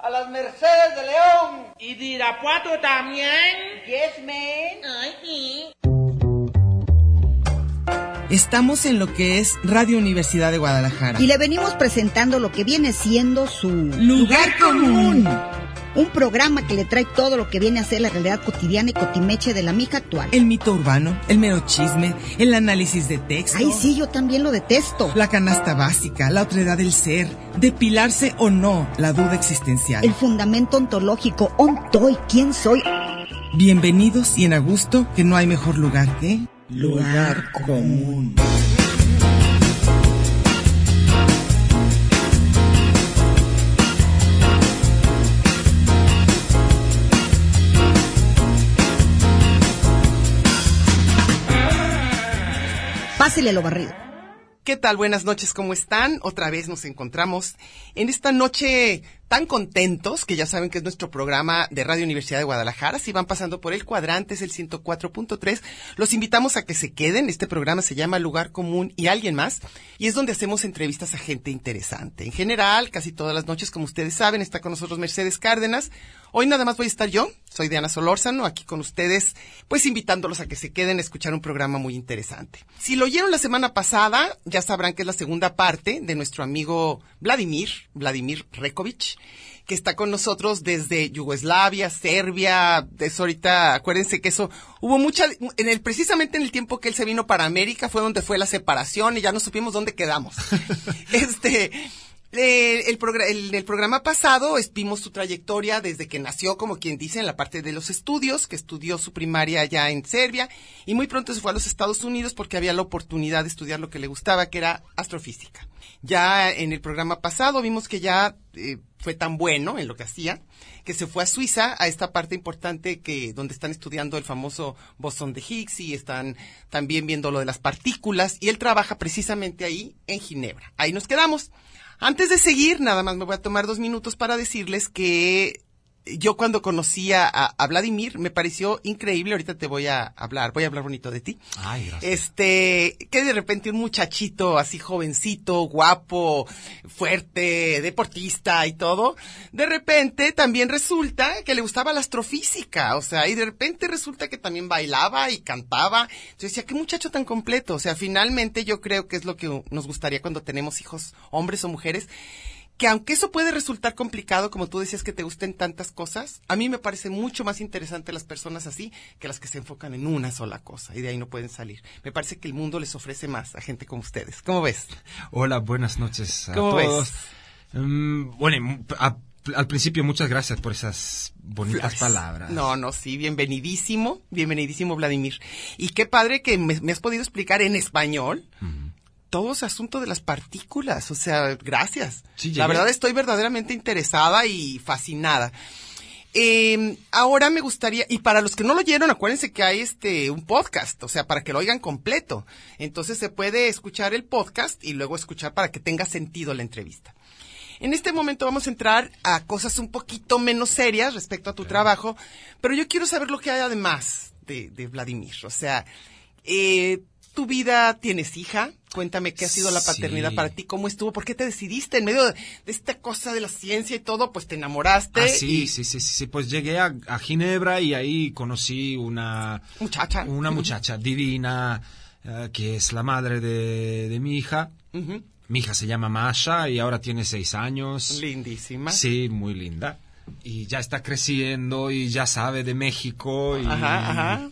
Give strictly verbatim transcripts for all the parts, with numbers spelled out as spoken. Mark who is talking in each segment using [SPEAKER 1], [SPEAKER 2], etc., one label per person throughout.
[SPEAKER 1] a las Mercedes de León.
[SPEAKER 2] ¿Y de Irapuato también?
[SPEAKER 1] Yes, man.
[SPEAKER 2] Ay, sí.
[SPEAKER 3] Estamos en lo que es Radio Universidad de Guadalajara.
[SPEAKER 4] Y le venimos presentando lo que viene siendo su
[SPEAKER 3] Lugar Común.
[SPEAKER 4] Un programa que le trae todo lo que viene a ser la realidad cotidiana y cotimeche de la mija actual.
[SPEAKER 3] El mito urbano, el mero chisme, el análisis de texto.
[SPEAKER 4] Ay, sí, yo también lo detesto.
[SPEAKER 3] La canasta básica, la otredad del ser, depilarse o no, la duda existencial.
[SPEAKER 4] El fundamento ontológico, ontoy, ¿quién soy?
[SPEAKER 3] Bienvenidos y en a gusto, que no hay mejor lugar que...
[SPEAKER 4] Lugar Común. Pásele lo barrido.
[SPEAKER 3] ¿Qué tal? Buenas noches, ¿cómo están? Otra vez nos encontramos en esta noche tan contentos, que ya saben que es nuestro programa de Radio Universidad de Guadalajara. Si van pasando por el cuadrante, es el ciento cuatro punto tres. Los invitamos a que se queden. Este programa se llama Lugar Común y Alguien Más, y es donde hacemos entrevistas a gente interesante. En general, casi todas las noches, como ustedes saben, está con nosotros Mercedes Cárdenas. Hoy nada más voy a estar yo, soy Diana Solórzano, aquí con ustedes, pues invitándolos a que se queden a escuchar un programa muy interesante. Si lo oyeron la semana pasada, ya sabrán que es la segunda parte de nuestro amigo Vladimir, Vladimir Rekovic, que está con nosotros desde Yugoslavia, Serbia. Es ahorita, acuérdense que eso, hubo mucha, en el, precisamente en el tiempo que él se vino para América fue donde fue la separación y ya no supimos dónde quedamos. este... Eh, el, progr- el, el programa pasado vimos su trayectoria desde que nació, como quien dice, en la parte de los estudios, que estudió su primaria allá en Serbia, y muy pronto se fue a los Estados Unidos porque había la oportunidad de estudiar lo que le gustaba, que era astrofísica. Ya en el programa pasado vimos que ya eh, fue tan bueno en lo que hacía, que se fue a Suiza, a esta parte importante que donde están estudiando el famoso bosón de Higgs y están también viendo lo de las partículas, y él trabaja precisamente ahí en Ginebra. Ahí nos quedamos. Antes de seguir, nada más me voy a tomar dos minutos para decirles que yo cuando conocí a, a Vladimir me pareció increíble. Ahorita te voy a hablar, voy a hablar bonito de ti.
[SPEAKER 5] Ay, gracias.
[SPEAKER 3] Este, que de repente un muchachito así jovencito, guapo, fuerte, deportista y todo, de repente también resulta que le gustaba la astrofísica, o sea, y de repente resulta que también bailaba y cantaba. Yo decía, qué muchacho tan completo. O sea, finalmente yo creo que es lo que nos gustaría cuando tenemos hijos, hombres o mujeres, que aunque eso puede resultar complicado, como tú decías que te gusten tantas cosas, a mí me parece mucho más interesante las personas así que las que se enfocan en una sola cosa y de ahí no pueden salir. Me parece que el mundo les ofrece más a gente como ustedes. ¿Cómo ves?
[SPEAKER 5] Hola, buenas noches a
[SPEAKER 3] ¿Cómo
[SPEAKER 5] todos.
[SPEAKER 3] ves?
[SPEAKER 5] Um, bueno, a, al principio muchas gracias por esas bonitas
[SPEAKER 3] Flores.
[SPEAKER 5] palabras.
[SPEAKER 3] No, no, sí, bienvenidísimo, bienvenidísimo Vladimir. Y qué padre que me, me has podido explicar en español. Uh-huh. Todo ese asunto de las partículas, o sea, gracias.
[SPEAKER 5] Sí,
[SPEAKER 3] la verdad estoy verdaderamente interesada y fascinada. Eh, ahora me gustaría, y para los que no lo oyeron, acuérdense que hay este un podcast, o sea, para que lo oigan completo. Entonces se puede escuchar el podcast y luego escuchar para que tenga sentido la entrevista. En este momento vamos a entrar a cosas un poquito menos serias respecto a tu claro. trabajo, pero yo quiero saber lo que hay además de, de Vladimir. O sea, eh, tu vida, ¿tienes hija? Cuéntame qué ha sido la paternidad sí. para ti, cómo estuvo, por qué te decidiste en medio de, de esta cosa de la ciencia y todo, pues te enamoraste.
[SPEAKER 5] Ah, sí,
[SPEAKER 3] y...
[SPEAKER 5] sí, sí, sí, pues llegué a, a Ginebra y ahí conocí una
[SPEAKER 3] muchacha,
[SPEAKER 5] una muchacha divina uh, que es la madre de, de mi hija. Uh-huh. Mi hija se llama Masha y ahora tiene seis años.
[SPEAKER 3] Lindísima.
[SPEAKER 5] Sí, muy linda. Y ya está creciendo y ya sabe de México y...
[SPEAKER 3] Ajá, ajá.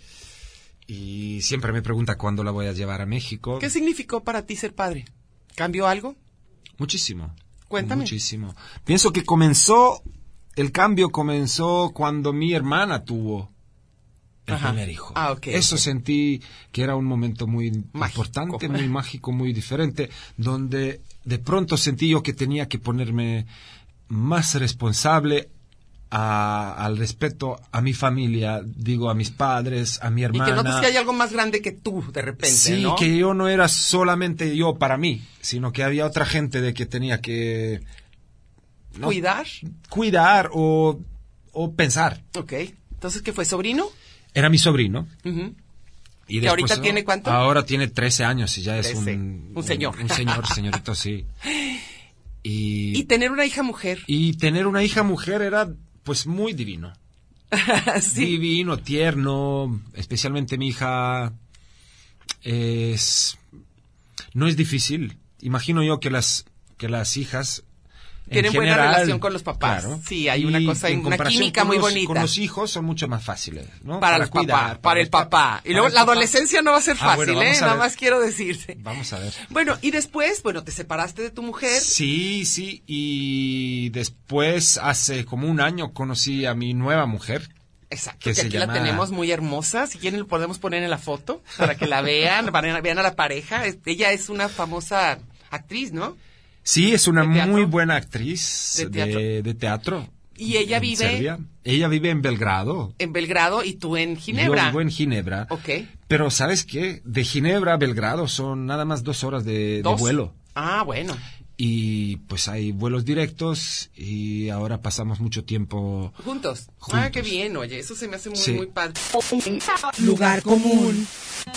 [SPEAKER 5] Y siempre me pregunta cuándo la voy a llevar a México.
[SPEAKER 3] ¿Qué significó para ti ser padre? ¿Cambió algo?
[SPEAKER 5] Muchísimo.
[SPEAKER 3] Cuéntame.
[SPEAKER 5] Muchísimo. Pienso que comenzó, el cambio comenzó cuando mi hermana tuvo el Ajá. primer hijo.
[SPEAKER 3] Ah, ok.
[SPEAKER 5] Eso
[SPEAKER 3] okay.
[SPEAKER 5] sentí que era un momento muy
[SPEAKER 3] mágico.
[SPEAKER 5] importante, muy mágico, muy diferente, donde de pronto sentí yo que tenía que ponerme más responsable A, al respeto a mi familia, digo, a mis padres, a mi hermana.
[SPEAKER 3] Y que notas que hay algo más grande que tú, de repente,
[SPEAKER 5] sí,
[SPEAKER 3] ¿no?
[SPEAKER 5] que yo no era solamente yo para mí, sino que había otra gente de que tenía que...
[SPEAKER 3] ¿no? ¿Cuidar?
[SPEAKER 5] Cuidar o, o pensar.
[SPEAKER 3] Ok. Entonces, ¿qué fue, sobrino?
[SPEAKER 5] Era mi sobrino.
[SPEAKER 3] Uh-huh.
[SPEAKER 5] Y
[SPEAKER 3] ¿Que ahorita tiene cuánto?
[SPEAKER 5] Ahora tiene trece años y ya
[SPEAKER 3] trece.
[SPEAKER 5] es un...
[SPEAKER 3] Un señor.
[SPEAKER 5] Un, un señor, señorito, sí. Y,
[SPEAKER 3] ¿Y Y tener una hija mujer.
[SPEAKER 5] Y tener una hija mujer era, pues, muy divino.
[SPEAKER 3] Sí.
[SPEAKER 5] Divino, tierno, especialmente mi hija es... No es difícil. Imagino yo que las, que las hijas...
[SPEAKER 3] Tienen
[SPEAKER 5] en
[SPEAKER 3] buena
[SPEAKER 5] general,
[SPEAKER 3] relación con los papás.
[SPEAKER 5] Claro.
[SPEAKER 3] Sí, hay
[SPEAKER 5] Y
[SPEAKER 3] una cosa,
[SPEAKER 5] en
[SPEAKER 3] una
[SPEAKER 5] comparación
[SPEAKER 3] química
[SPEAKER 5] con
[SPEAKER 3] muy
[SPEAKER 5] los-
[SPEAKER 3] bonita.
[SPEAKER 5] Con los hijos son mucho más fáciles, ¿no?
[SPEAKER 3] Para, los
[SPEAKER 5] cuidar,
[SPEAKER 3] papás, para el
[SPEAKER 5] los papás.
[SPEAKER 3] papá. Y
[SPEAKER 5] Para
[SPEAKER 3] luego
[SPEAKER 5] el
[SPEAKER 3] la
[SPEAKER 5] papá.
[SPEAKER 3] adolescencia no va a ser
[SPEAKER 5] Ah,
[SPEAKER 3] fácil,
[SPEAKER 5] bueno, vamos
[SPEAKER 3] ¿eh?
[SPEAKER 5] a
[SPEAKER 3] Nada
[SPEAKER 5] ver.
[SPEAKER 3] más quiero decirte.
[SPEAKER 5] Vamos a ver.
[SPEAKER 3] Bueno, y después, bueno, te separaste de tu mujer.
[SPEAKER 5] Sí, sí, y después, hace como un año, conocí a mi nueva mujer.
[SPEAKER 3] Exacto,
[SPEAKER 5] que
[SPEAKER 3] que
[SPEAKER 5] se
[SPEAKER 3] aquí
[SPEAKER 5] llama-
[SPEAKER 3] la tenemos muy hermosa. Si quieren, lo podemos poner en la foto para que la vean, van a- vean a la pareja. Es- Ella es una famosa actriz, ¿no?
[SPEAKER 5] Sí, es una
[SPEAKER 3] ¿De teatro?
[SPEAKER 5] muy buena actriz
[SPEAKER 3] ¿De
[SPEAKER 5] de
[SPEAKER 3] teatro?
[SPEAKER 5] teatro. De, teatro
[SPEAKER 3] Y ella
[SPEAKER 5] en
[SPEAKER 3] vive
[SPEAKER 5] Serbia. Ella vive en Belgrado.
[SPEAKER 3] en Belgrado y tú en Ginebra.
[SPEAKER 5] Yo vivo en Ginebra.
[SPEAKER 3] Ok.
[SPEAKER 5] Pero ¿sabes qué? De Ginebra a Belgrado son nada más dos horas de, de
[SPEAKER 3] Dos.
[SPEAKER 5] vuelo.
[SPEAKER 3] Ah, bueno.
[SPEAKER 5] Y pues hay vuelos directos y ahora pasamos mucho tiempo...
[SPEAKER 3] Juntos. Ah,
[SPEAKER 5] Juntos.
[SPEAKER 3] qué bien, oye, eso se me hace muy,
[SPEAKER 5] Sí.
[SPEAKER 3] muy padre.
[SPEAKER 4] Lugar común.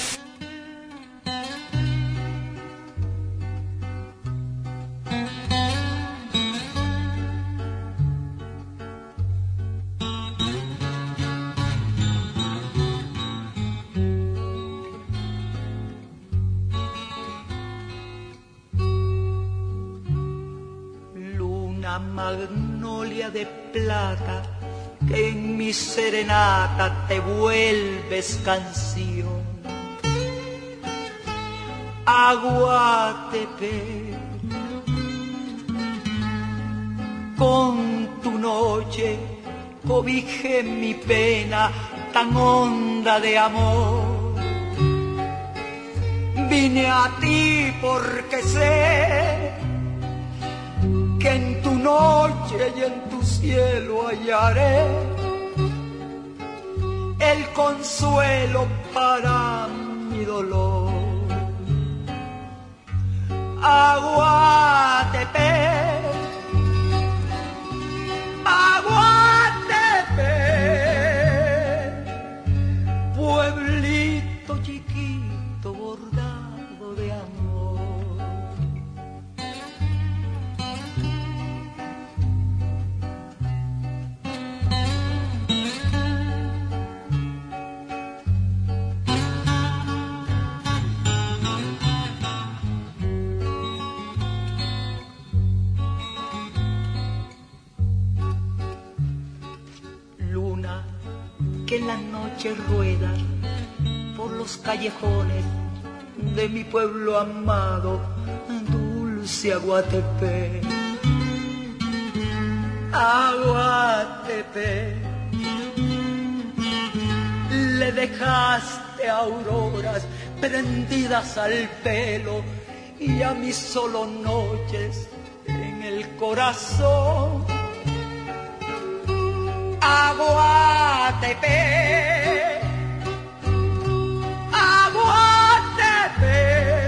[SPEAKER 1] Luna magnolia de plata, que en mi serenata te vuelves canción. Aguatepe, con tu noche cobijé mi pena tan honda de amor. Vine a ti porque sé que en tu noche y en tu cielo hallaré el consuelo para mi dolor. Aguatepe, Aguatepe, pueblito chiquito bordado de amor. Luna que en la noche rueda por los callejones de mi pueblo amado, dulce Aguatepe. Aguatepe, le dejaste auroras prendidas al pelo y a mis solo noches en el corazón. Aguatepe, Aguatepe,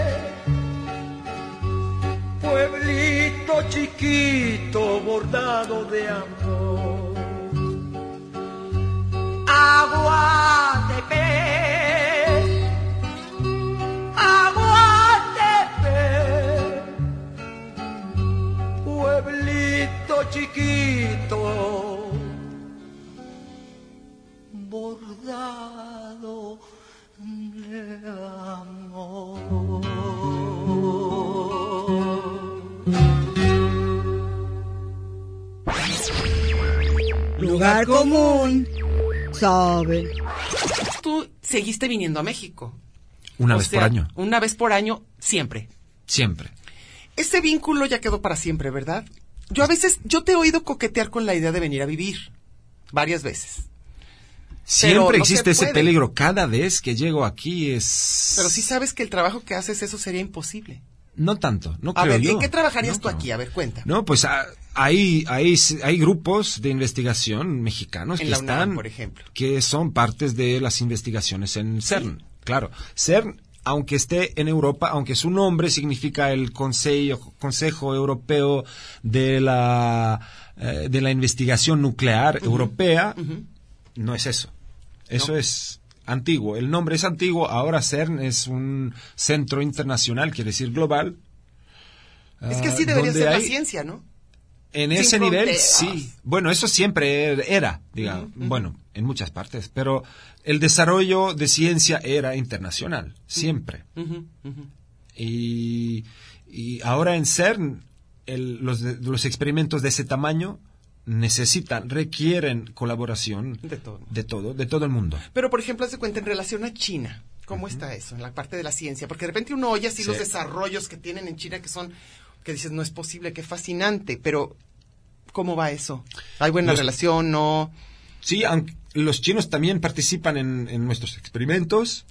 [SPEAKER 1] pueblito chiquito bordado de amor. Aguatepe, Aguatepe, pueblito chiquito bordado de amor.
[SPEAKER 4] Lugar común. Saben.
[SPEAKER 3] Tú seguiste viniendo a México.
[SPEAKER 5] Una
[SPEAKER 3] O
[SPEAKER 5] vez
[SPEAKER 3] sea,
[SPEAKER 5] por año.
[SPEAKER 3] Una vez por año, siempre.
[SPEAKER 5] Siempre.
[SPEAKER 3] Ese vínculo ya quedó para siempre, ¿verdad? Yo a veces, yo te he oído coquetear con la idea de venir a vivir. Varias veces.
[SPEAKER 5] Siempre
[SPEAKER 3] no se
[SPEAKER 5] existe ese
[SPEAKER 3] puede.
[SPEAKER 5] peligro. Cada vez que llego aquí es...
[SPEAKER 3] Pero sí sabes que el trabajo que haces, eso sería imposible.
[SPEAKER 5] No tanto, no
[SPEAKER 3] A
[SPEAKER 5] creo
[SPEAKER 3] ver,
[SPEAKER 5] yo.
[SPEAKER 3] ¿en qué trabajarías
[SPEAKER 5] No,
[SPEAKER 3] tú
[SPEAKER 5] no.
[SPEAKER 3] aquí? A ver, cuenta.
[SPEAKER 5] No, pues ah, hay, hay, hay grupos de investigación mexicanos
[SPEAKER 3] En
[SPEAKER 5] que
[SPEAKER 3] la UNAM,
[SPEAKER 5] están,
[SPEAKER 3] por ejemplo.
[SPEAKER 5] que son partes de las investigaciones en CERN. Claro, CERN, aunque esté en Europa, aunque su nombre significa el Consejo, Consejo Europeo de la, eh, de la Investigación Nuclear
[SPEAKER 3] Uh-huh.
[SPEAKER 5] Europea,
[SPEAKER 3] Uh-huh.
[SPEAKER 5] no es eso. Eso
[SPEAKER 3] No.
[SPEAKER 5] es antiguo. El nombre es antiguo. Ahora CERN es un centro internacional, quiere decir global.
[SPEAKER 3] Es que
[SPEAKER 5] ah,
[SPEAKER 3] así debería
[SPEAKER 5] donde
[SPEAKER 3] ser la
[SPEAKER 5] hay-
[SPEAKER 3] ciencia, ¿no?
[SPEAKER 5] En
[SPEAKER 3] Sin
[SPEAKER 5] ese nivel,
[SPEAKER 3] fronteras.
[SPEAKER 5] sí. Bueno, eso siempre era, digamos,
[SPEAKER 3] Ujú, ujú.
[SPEAKER 5] bueno, en muchas partes, pero el desarrollo de ciencia era internacional, siempre.
[SPEAKER 3] Ujú, ujú.
[SPEAKER 5] Y, y ahora en CERN, el- los, de- los experimentos de ese tamaño necesitan, requieren colaboración
[SPEAKER 3] De todo.
[SPEAKER 5] de todo, de todo el mundo.
[SPEAKER 3] Pero, por ejemplo, haz de cuenta en relación a China. ¿Cómo está eso en la parte de la ciencia? Porque de repente uno oye así
[SPEAKER 5] Sí.
[SPEAKER 3] los desarrollos que tienen en China que son, que dices, no es posible, qué fascinante, pero ¿cómo va eso? ¿Hay buena
[SPEAKER 5] Los-
[SPEAKER 3] relación? ¿No?
[SPEAKER 5] Sí, aunque los chinos también participan en, en nuestros experimentos.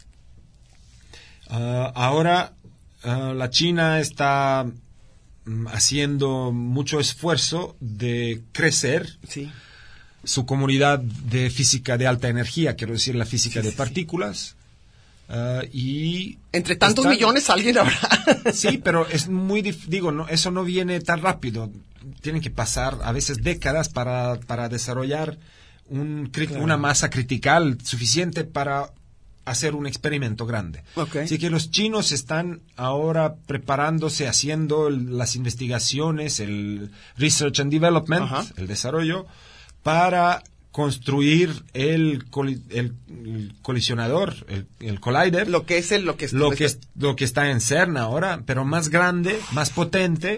[SPEAKER 5] Ah, ahora ah, la China está mm, haciendo mucho esfuerzo de crecer
[SPEAKER 3] Sí.
[SPEAKER 5] su comunidad de física de alta energía, quiero decir la física
[SPEAKER 3] Sí,
[SPEAKER 5] de
[SPEAKER 3] sí, sí.
[SPEAKER 5] partículas. ah, y
[SPEAKER 3] Entre tantos
[SPEAKER 5] están-
[SPEAKER 3] millones alguien habrá.
[SPEAKER 5] Sí, pero es muy dif- digo, no, eso no viene tan rápido. Tienen que pasar a veces décadas para, para desarrollar un, cri-
[SPEAKER 3] Claro.
[SPEAKER 5] una masa critical suficiente para hacer un experimento grande.
[SPEAKER 3] Ok.
[SPEAKER 5] Así que los chinos están ahora preparándose, haciendo el- las investigaciones, el research and development,
[SPEAKER 3] Ajá.
[SPEAKER 5] el desarrollo, para construir el, coli- el- el colisionador, el, el collider.
[SPEAKER 3] Lo que es el, lo que es
[SPEAKER 5] Lo que, es- lo que está en CERN ahora, pero más grande, más potente.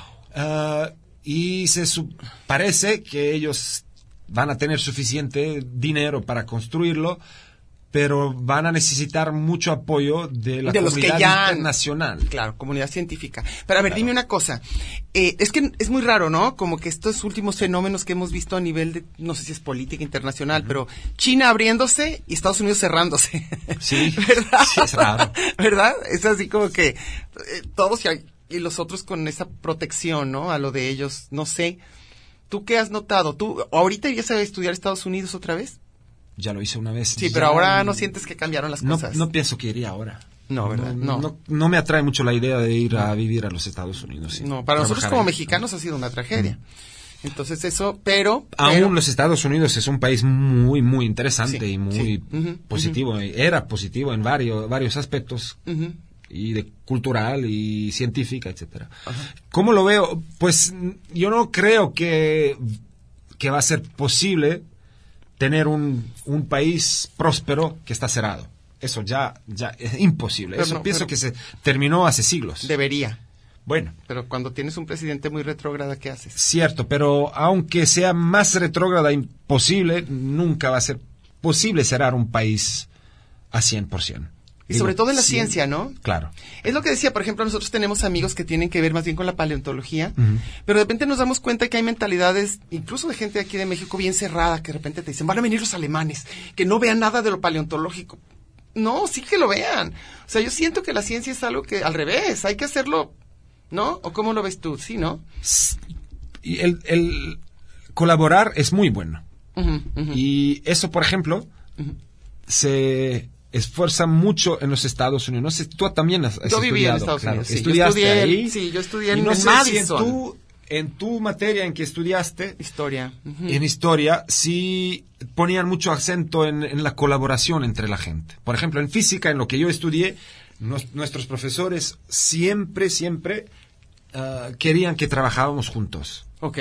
[SPEAKER 5] ah, y se su- parece que ellos van a tener suficiente dinero para construirlo, pero van a necesitar mucho apoyo de la
[SPEAKER 3] de los que
[SPEAKER 5] comunidad
[SPEAKER 3] ya han-
[SPEAKER 5] internacional.
[SPEAKER 3] Claro, comunidad científica. Pero a ver, dime una cosa. Eh, es que es muy raro, ¿no? Como que estos últimos fenómenos que hemos visto a nivel de, no sé si es política internacional, pero China abriéndose y Estados Unidos cerrándose.
[SPEAKER 5] Sí,
[SPEAKER 3] ¿Verdad?
[SPEAKER 5] sí, es raro.
[SPEAKER 3] ¿Verdad? Es así como que eh, todos y, y los otros con esa protección, ¿no? A lo de ellos, no sé. ¿Tú qué has notado? ¿Tú ahorita irías a estudiar a Estados Unidos otra vez?
[SPEAKER 5] Ya lo hice una vez.
[SPEAKER 3] Sí,
[SPEAKER 5] Ya
[SPEAKER 3] pero ahora no sientes que cambiaron las
[SPEAKER 5] no,
[SPEAKER 3] cosas.
[SPEAKER 5] no pienso que iría ahora.
[SPEAKER 3] No, ¿verdad?
[SPEAKER 5] No,
[SPEAKER 3] No.
[SPEAKER 5] no, no me atrae mucho la idea de ir a vivir a los Estados Unidos. sí.
[SPEAKER 3] No, para nosotros
[SPEAKER 5] Trabajar
[SPEAKER 3] como
[SPEAKER 5] ahí.
[SPEAKER 3] mexicanos ha sido una tragedia. Entonces eso, pero...
[SPEAKER 5] Aún
[SPEAKER 3] pero-
[SPEAKER 5] los Estados Unidos es un país muy, muy interesante
[SPEAKER 3] Sí,
[SPEAKER 5] y muy
[SPEAKER 3] sí. Ujú,
[SPEAKER 5] positivo. Era positivo en varios, varios aspectos,
[SPEAKER 3] Ujú.
[SPEAKER 5] y de cultural y científica, etcétera. ¿Cómo lo veo? Pues n- yo no creo que, que va a ser posible tener un, un país próspero que está cerrado. Eso ya, ya es imposible.
[SPEAKER 3] Pero
[SPEAKER 5] Eso
[SPEAKER 3] no,
[SPEAKER 5] pienso
[SPEAKER 3] pero-
[SPEAKER 5] que se terminó hace siglos.
[SPEAKER 3] Debería.
[SPEAKER 5] Bueno.
[SPEAKER 3] Pero cuando tienes un presidente muy retrógrada, ¿qué haces?
[SPEAKER 5] Cierto, pero aunque sea más retrógrada imposible, nunca va a ser posible cerrar un país a cien por ciento.
[SPEAKER 3] Y
[SPEAKER 5] Digo,
[SPEAKER 3] sobre todo en la
[SPEAKER 5] cien.
[SPEAKER 3] ciencia, ¿no?
[SPEAKER 5] Claro.
[SPEAKER 3] Es lo que decía, por ejemplo, nosotros tenemos amigos que tienen que ver más bien con la paleontología,
[SPEAKER 5] Ujú.
[SPEAKER 3] pero de repente nos damos cuenta que hay mentalidades, incluso de gente de aquí de México bien cerrada, que de repente te dicen, van a venir los alemanes, que no vean nada de lo paleontológico. No, sí que lo vean. O sea, yo siento que la ciencia es algo que, al revés, hay que hacerlo, ¿no? ¿O cómo lo ves tú? Sí, ¿no?
[SPEAKER 5] Y el, el colaborar es muy bueno.
[SPEAKER 3] Ujú, ujú.
[SPEAKER 5] Y eso, por ejemplo, se esfuerza mucho en los Estados Unidos. No sé, tú también has, has
[SPEAKER 3] Yo viví en
[SPEAKER 5] estudiado,
[SPEAKER 3] Estados
[SPEAKER 5] claro.
[SPEAKER 3] Unidos, sí. Yo
[SPEAKER 5] Estudiaste
[SPEAKER 3] estudié-
[SPEAKER 5] ahí.
[SPEAKER 3] sí, yo estudié
[SPEAKER 5] Y
[SPEAKER 3] en-
[SPEAKER 5] no
[SPEAKER 3] en
[SPEAKER 5] sé
[SPEAKER 3] Madison.
[SPEAKER 5] Si en, tu, en tu materia en que estudiaste,
[SPEAKER 3] Historia. Ujú.
[SPEAKER 5] en historia, sí ponían mucho acento en, en la colaboración entre la gente. Por ejemplo, en física, en lo que yo estudié, nos- nuestros profesores siempre, siempre ah, querían que trabajábamos juntos.
[SPEAKER 3] Ok.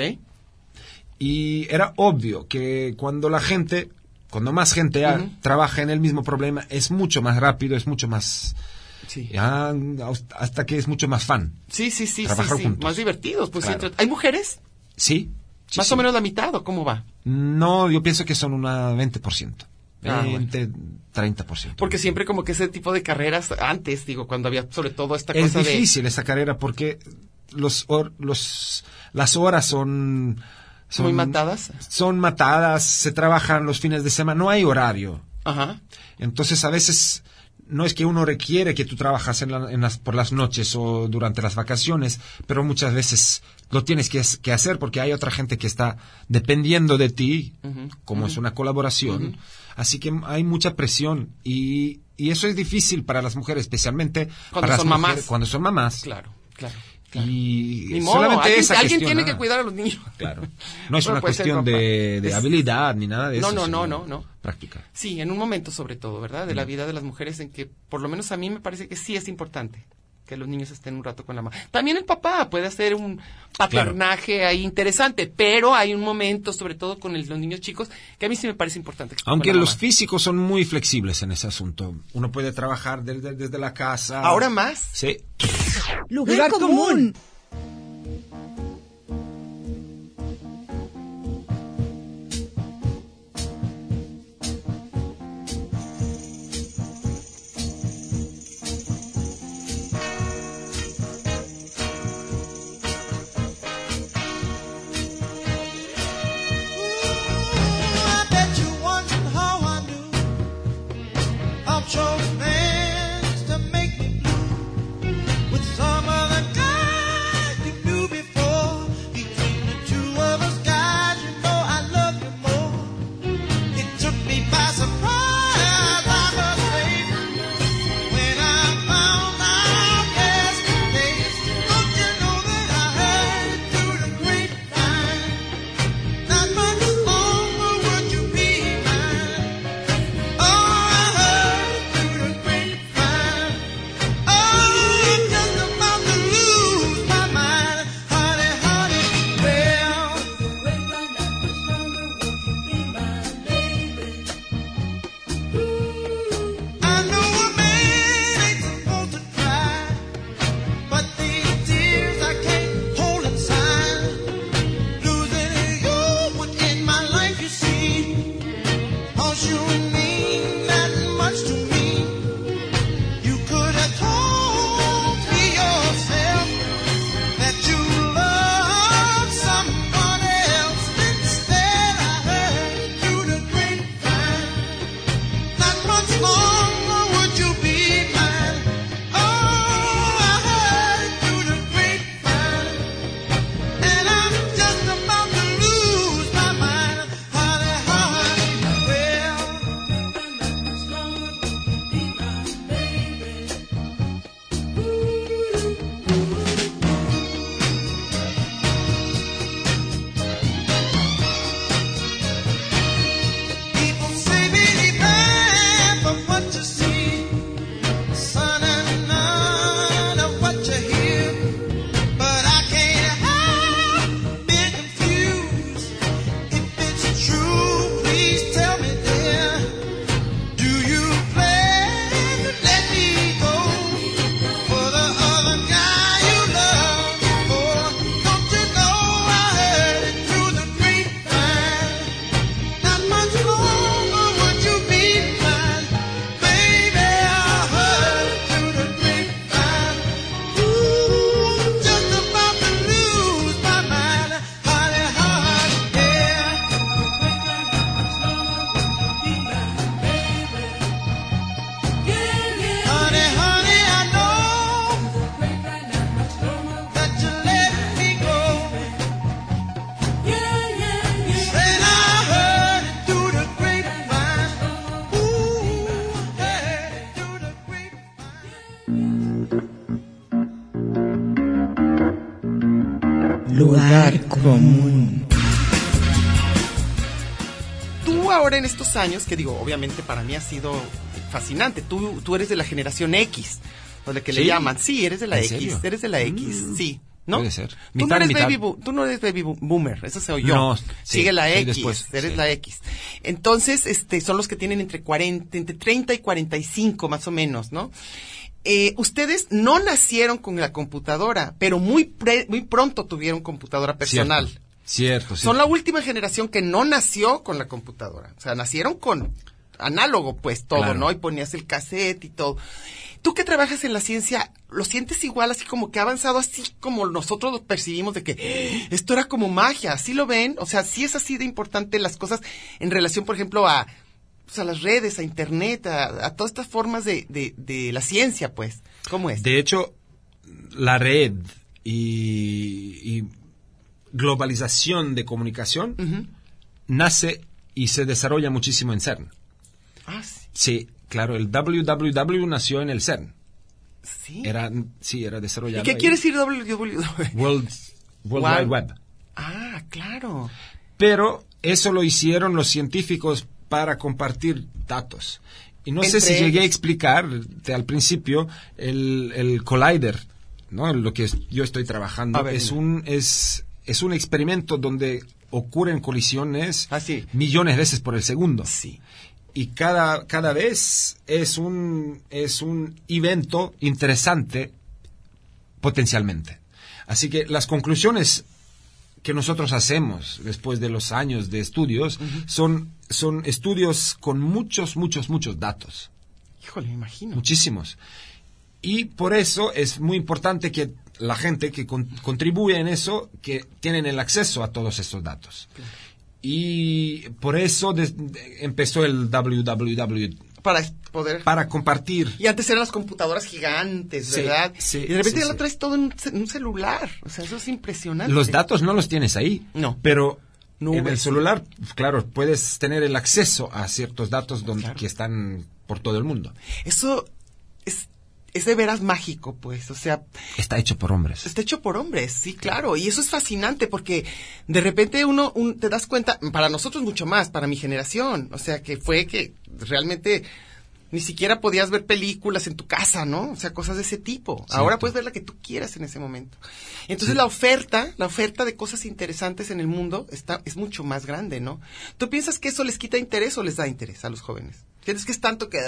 [SPEAKER 5] Y era obvio que cuando la gente, cuando más gente ha-
[SPEAKER 3] Ujú.
[SPEAKER 5] trabaja en el mismo problema, es mucho más rápido, es mucho más...
[SPEAKER 3] Sí.
[SPEAKER 5] ya, hasta que es mucho más fan.
[SPEAKER 3] Sí, sí, sí,
[SPEAKER 5] Trabajar
[SPEAKER 3] sí, sí.
[SPEAKER 5] juntos.
[SPEAKER 3] Más divertidos, pues.
[SPEAKER 5] Claro.
[SPEAKER 3] sí, entre- ¿Hay mujeres?
[SPEAKER 5] ¿Sí? Sí,
[SPEAKER 3] Más
[SPEAKER 5] sí.
[SPEAKER 3] o menos la mitad, ¿o cómo va?
[SPEAKER 5] No, yo pienso que son una veinte por ciento.
[SPEAKER 3] Ah, bueno.
[SPEAKER 5] veinte, treinta por ciento.
[SPEAKER 3] Porque siempre como que ese tipo de carreras, antes, digo, cuando había sobre todo esta
[SPEAKER 5] Es
[SPEAKER 3] cosa de...
[SPEAKER 5] difícil esa carrera porque los, hor- los las horas son, son
[SPEAKER 3] Muy matadas.
[SPEAKER 5] Son matadas, se trabajan los fines de semana, no hay horario.
[SPEAKER 3] Ajá.
[SPEAKER 5] Entonces a veces no es que uno requiere que tú trabajas en la- en las, por las noches o durante las vacaciones, pero muchas veces lo tienes que, que hacer porque hay otra gente que está dependiendo de ti,
[SPEAKER 3] Ujú,
[SPEAKER 5] como es una colaboración. Así que hay mucha presión y, y eso es difícil para las mujeres, especialmente
[SPEAKER 3] Cuando
[SPEAKER 5] para
[SPEAKER 3] son
[SPEAKER 5] las mujeres,
[SPEAKER 3] mamás.
[SPEAKER 5] cuando son mamás.
[SPEAKER 3] Claro, claro.
[SPEAKER 5] Y
[SPEAKER 3] Ni modo,
[SPEAKER 5] solamente
[SPEAKER 3] alguien,
[SPEAKER 5] esa
[SPEAKER 3] alguien
[SPEAKER 5] cuestión,
[SPEAKER 3] tiene
[SPEAKER 5] nada.
[SPEAKER 3] que cuidar a los niños.
[SPEAKER 5] Claro. No es
[SPEAKER 3] Bueno,
[SPEAKER 5] una
[SPEAKER 3] puede ser
[SPEAKER 5] cuestión
[SPEAKER 3] papá.
[SPEAKER 5] de, de
[SPEAKER 3] Es-
[SPEAKER 5] habilidad ni nada de
[SPEAKER 3] No,
[SPEAKER 5] eso.
[SPEAKER 3] no, no,
[SPEAKER 5] sino
[SPEAKER 3] no, no.
[SPEAKER 5] práctica.
[SPEAKER 3] Sí, en un momento sobre todo, ¿verdad? De la vida de las mujeres en que, por lo menos a mí me parece que sí es importante. que los niños estén un rato con la mamá. También el papá puede hacer un paternaje claro. ahí interesante, pero hay un momento, sobre todo con el, los niños chicos, que a mí sí me parece importante. Que
[SPEAKER 5] Aunque los físicos son muy flexibles en ese asunto. Uno puede trabajar desde, desde la casa.
[SPEAKER 3] ¿Ahora más?
[SPEAKER 5] Sí.
[SPEAKER 4] Lugar, Lugar común. común.
[SPEAKER 3] Lugar común. Tú ahora en estos años, que digo, obviamente para mí ha sido fascinante, tú, tú eres de la generación X, o de que ¿Sí? le llaman, sí, eres de la
[SPEAKER 5] ¿En
[SPEAKER 3] X,
[SPEAKER 5] serio?
[SPEAKER 3] eres de la X, mm. sí. ¿No?
[SPEAKER 5] Puede ser.
[SPEAKER 3] Tú,
[SPEAKER 5] Mitad,
[SPEAKER 3] no eres
[SPEAKER 5] mitad.
[SPEAKER 3] baby bo- tú no eres baby bo- boomer, eso soy yo.
[SPEAKER 5] No, sí,
[SPEAKER 3] Sigue la X,
[SPEAKER 5] después,
[SPEAKER 3] eres
[SPEAKER 5] sí.
[SPEAKER 3] la X. Entonces, este, son los que tienen entre cuarenta, entre treinta y cuarenta y cinco más o menos, ¿no? Eh, ustedes no nacieron con la computadora, pero muy pre- muy pronto tuvieron computadora personal.
[SPEAKER 5] Cierto, cierto, cierto.
[SPEAKER 3] Son la última generación que no nació con la computadora. O sea, nacieron con análogo, pues, todo,
[SPEAKER 5] Claro.
[SPEAKER 3] ¿no? Y ponías el cassette y todo. Tú que trabajas en la ciencia, ¿lo sientes igual, así como que ha avanzado así como nosotros lo percibimos de que ¡eh! Esto era como magia? ¿Sí lo ven? O sea, ¿sí es así de importante las cosas en relación, por ejemplo, a, pues, a las redes, a internet, a, a todas estas formas de, de, de la ciencia, pues? ¿Cómo es?
[SPEAKER 5] De hecho, la red y, y globalización de comunicación
[SPEAKER 3] Uh-huh.
[SPEAKER 5] nace y se desarrolla muchísimo en CERN.
[SPEAKER 3] Ah, sí.
[SPEAKER 5] Sí, claro, el doble u doble u doble u nació en el CERN.
[SPEAKER 3] ¿Sí?
[SPEAKER 5] Era, sí, era
[SPEAKER 3] ¿Y
[SPEAKER 5] desarrollado
[SPEAKER 3] qué
[SPEAKER 5] ahí.
[SPEAKER 3] quiere decir doble u doble u doble u?
[SPEAKER 5] World, World
[SPEAKER 3] Wow.
[SPEAKER 5] Wide Web.
[SPEAKER 3] Ah, claro.
[SPEAKER 5] Pero eso lo hicieron los científicos para compartir datos. Y no
[SPEAKER 3] Entre
[SPEAKER 5] sé si llegué a
[SPEAKER 3] ellos.
[SPEAKER 5] explicarte al principio el, el Collider, ¿no? Lo que es- yo estoy trabajando
[SPEAKER 3] A ver,
[SPEAKER 5] es
[SPEAKER 3] dime.
[SPEAKER 5] un es es un experimento donde ocurren colisiones
[SPEAKER 3] Ah, sí.
[SPEAKER 5] millones de veces por el segundo.
[SPEAKER 3] Sí.
[SPEAKER 5] Y cada cada vez es un es un evento interesante potencialmente. Así que las conclusiones que nosotros hacemos después de los años de estudios son son estudios con muchos muchos muchos datos.
[SPEAKER 3] Híjole, me imagino.
[SPEAKER 5] Muchísimos. Y por eso es muy importante que la gente que con- contribuye en eso, que tienen el acceso a todos estos datos. Y por eso des- de- empezó el doble u doble u doble u
[SPEAKER 3] Para poder...
[SPEAKER 5] para compartir.
[SPEAKER 3] Y antes eran las computadoras gigantes,
[SPEAKER 5] Sí,
[SPEAKER 3] ¿verdad?
[SPEAKER 5] sí,
[SPEAKER 3] y de repente
[SPEAKER 5] sí,
[SPEAKER 3] ya lo
[SPEAKER 5] sí.
[SPEAKER 3] traes todo en un, ce- en un celular. O sea, eso es impresionante.
[SPEAKER 5] Los datos no los tienes ahí.
[SPEAKER 3] No.
[SPEAKER 5] Pero
[SPEAKER 3] Nubes.
[SPEAKER 5] en el celular, claro, puedes tener el acceso a ciertos datos donde,
[SPEAKER 3] Claro.
[SPEAKER 5] que están por todo el mundo.
[SPEAKER 3] Eso es, es de veras mágico, pues. O sea,
[SPEAKER 5] Está hecho por hombres.
[SPEAKER 3] está hecho por hombres, sí, claro. Y eso es fascinante porque de repente uno un- te das cuenta, para nosotros mucho más, para mi generación. O sea, que fue que realmente ni siquiera podías ver películas en tu casa, ¿no? O sea, cosas de ese tipo. Ahora puedes ver la que tú quieras en ese momento. Entonces
[SPEAKER 5] Sí.
[SPEAKER 3] la oferta, la oferta de cosas interesantes en el mundo está es mucho más grande, ¿no? ¿Tú piensas que eso les quita interés o les da interés a los jóvenes? ¿Sientes que es tanto que...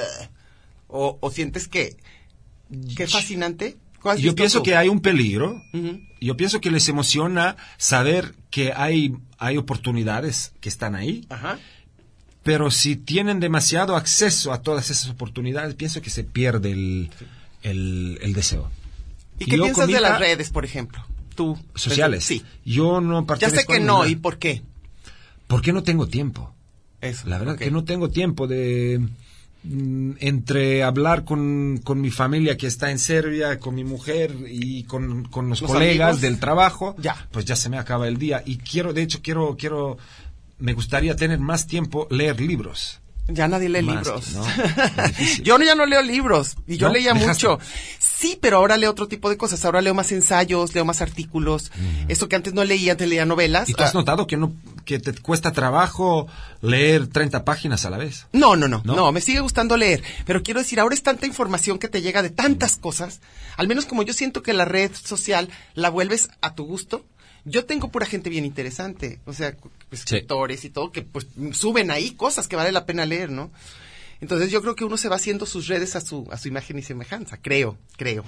[SPEAKER 3] o, o sientes que... que es fascinante? ¿Cuál has
[SPEAKER 5] Yo
[SPEAKER 3] visto
[SPEAKER 5] pienso
[SPEAKER 3] tú?
[SPEAKER 5] que hay un peligro.
[SPEAKER 3] Ujú.
[SPEAKER 5] Yo pienso que les emociona saber que hay, hay oportunidades que están ahí,
[SPEAKER 3] Ajá.
[SPEAKER 5] pero si tienen demasiado acceso a todas esas oportunidades, pienso que se pierde el, el, el deseo.
[SPEAKER 3] ¿Y qué
[SPEAKER 5] Yo
[SPEAKER 3] piensas
[SPEAKER 5] con mi
[SPEAKER 3] de las
[SPEAKER 5] hija-
[SPEAKER 3] redes, por ejemplo? Tú.
[SPEAKER 5] Sociales.
[SPEAKER 3] Sí.
[SPEAKER 5] Yo no
[SPEAKER 3] Ya
[SPEAKER 5] pertenezco
[SPEAKER 3] sé que
[SPEAKER 5] a
[SPEAKER 3] no,
[SPEAKER 5] ninguna.
[SPEAKER 3] ¿y por qué?
[SPEAKER 5] ¿Por qué no tengo tiempo?
[SPEAKER 3] Eso.
[SPEAKER 5] La verdad
[SPEAKER 3] ok.
[SPEAKER 5] que no tengo tiempo de mm, entre hablar con, con mi familia que está en Serbia, con mi mujer y con, con los,
[SPEAKER 3] ¿Los
[SPEAKER 5] colegas
[SPEAKER 3] amigos?
[SPEAKER 5] del trabajo,
[SPEAKER 3] Ya.
[SPEAKER 5] pues ya se me acaba el día. Y quiero, de hecho, quiero, quiero, me gustaría tener más tiempo leer libros.
[SPEAKER 3] Ya nadie lee
[SPEAKER 5] Más,
[SPEAKER 3] libros.
[SPEAKER 5] ¿no? Es difícil.
[SPEAKER 3] Yo no, ya no leo libros. Y yo
[SPEAKER 5] ¿No?
[SPEAKER 3] leía
[SPEAKER 5] ¿Dejaste?
[SPEAKER 3] mucho. Sí, pero ahora leo otro tipo de cosas. Ahora leo más ensayos, leo más artículos. Eso que antes no leía, antes leía novelas.
[SPEAKER 5] ¿Y tú has
[SPEAKER 3] Ah,
[SPEAKER 5] notado que no, que te cuesta trabajo leer treinta páginas a la vez?
[SPEAKER 3] No, no, no, no,
[SPEAKER 5] ¿No?
[SPEAKER 3] me sigue gustando leer, pero quiero decir, ahora es tanta información que te llega de tantas cosas, al menos como yo siento que la red social la vuelves a tu gusto. Yo tengo pura gente bien interesante, o sea, cu- escritores y todo, que pues suben ahí cosas que vale la pena leer, ¿no? Entonces yo creo que uno se va haciendo sus redes a su, a su imagen y semejanza, creo, creo.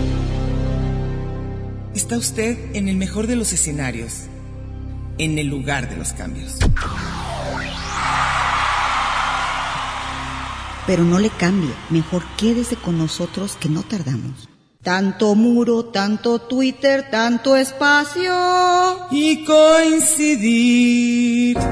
[SPEAKER 6] Está usted en el mejor de los escenarios, en el lugar de los cambios.
[SPEAKER 4] Pero no le cambie, mejor quédese con nosotros que no tardamos. Tanto muro, tanto Twitter, tanto espacio.
[SPEAKER 6] Y coincidir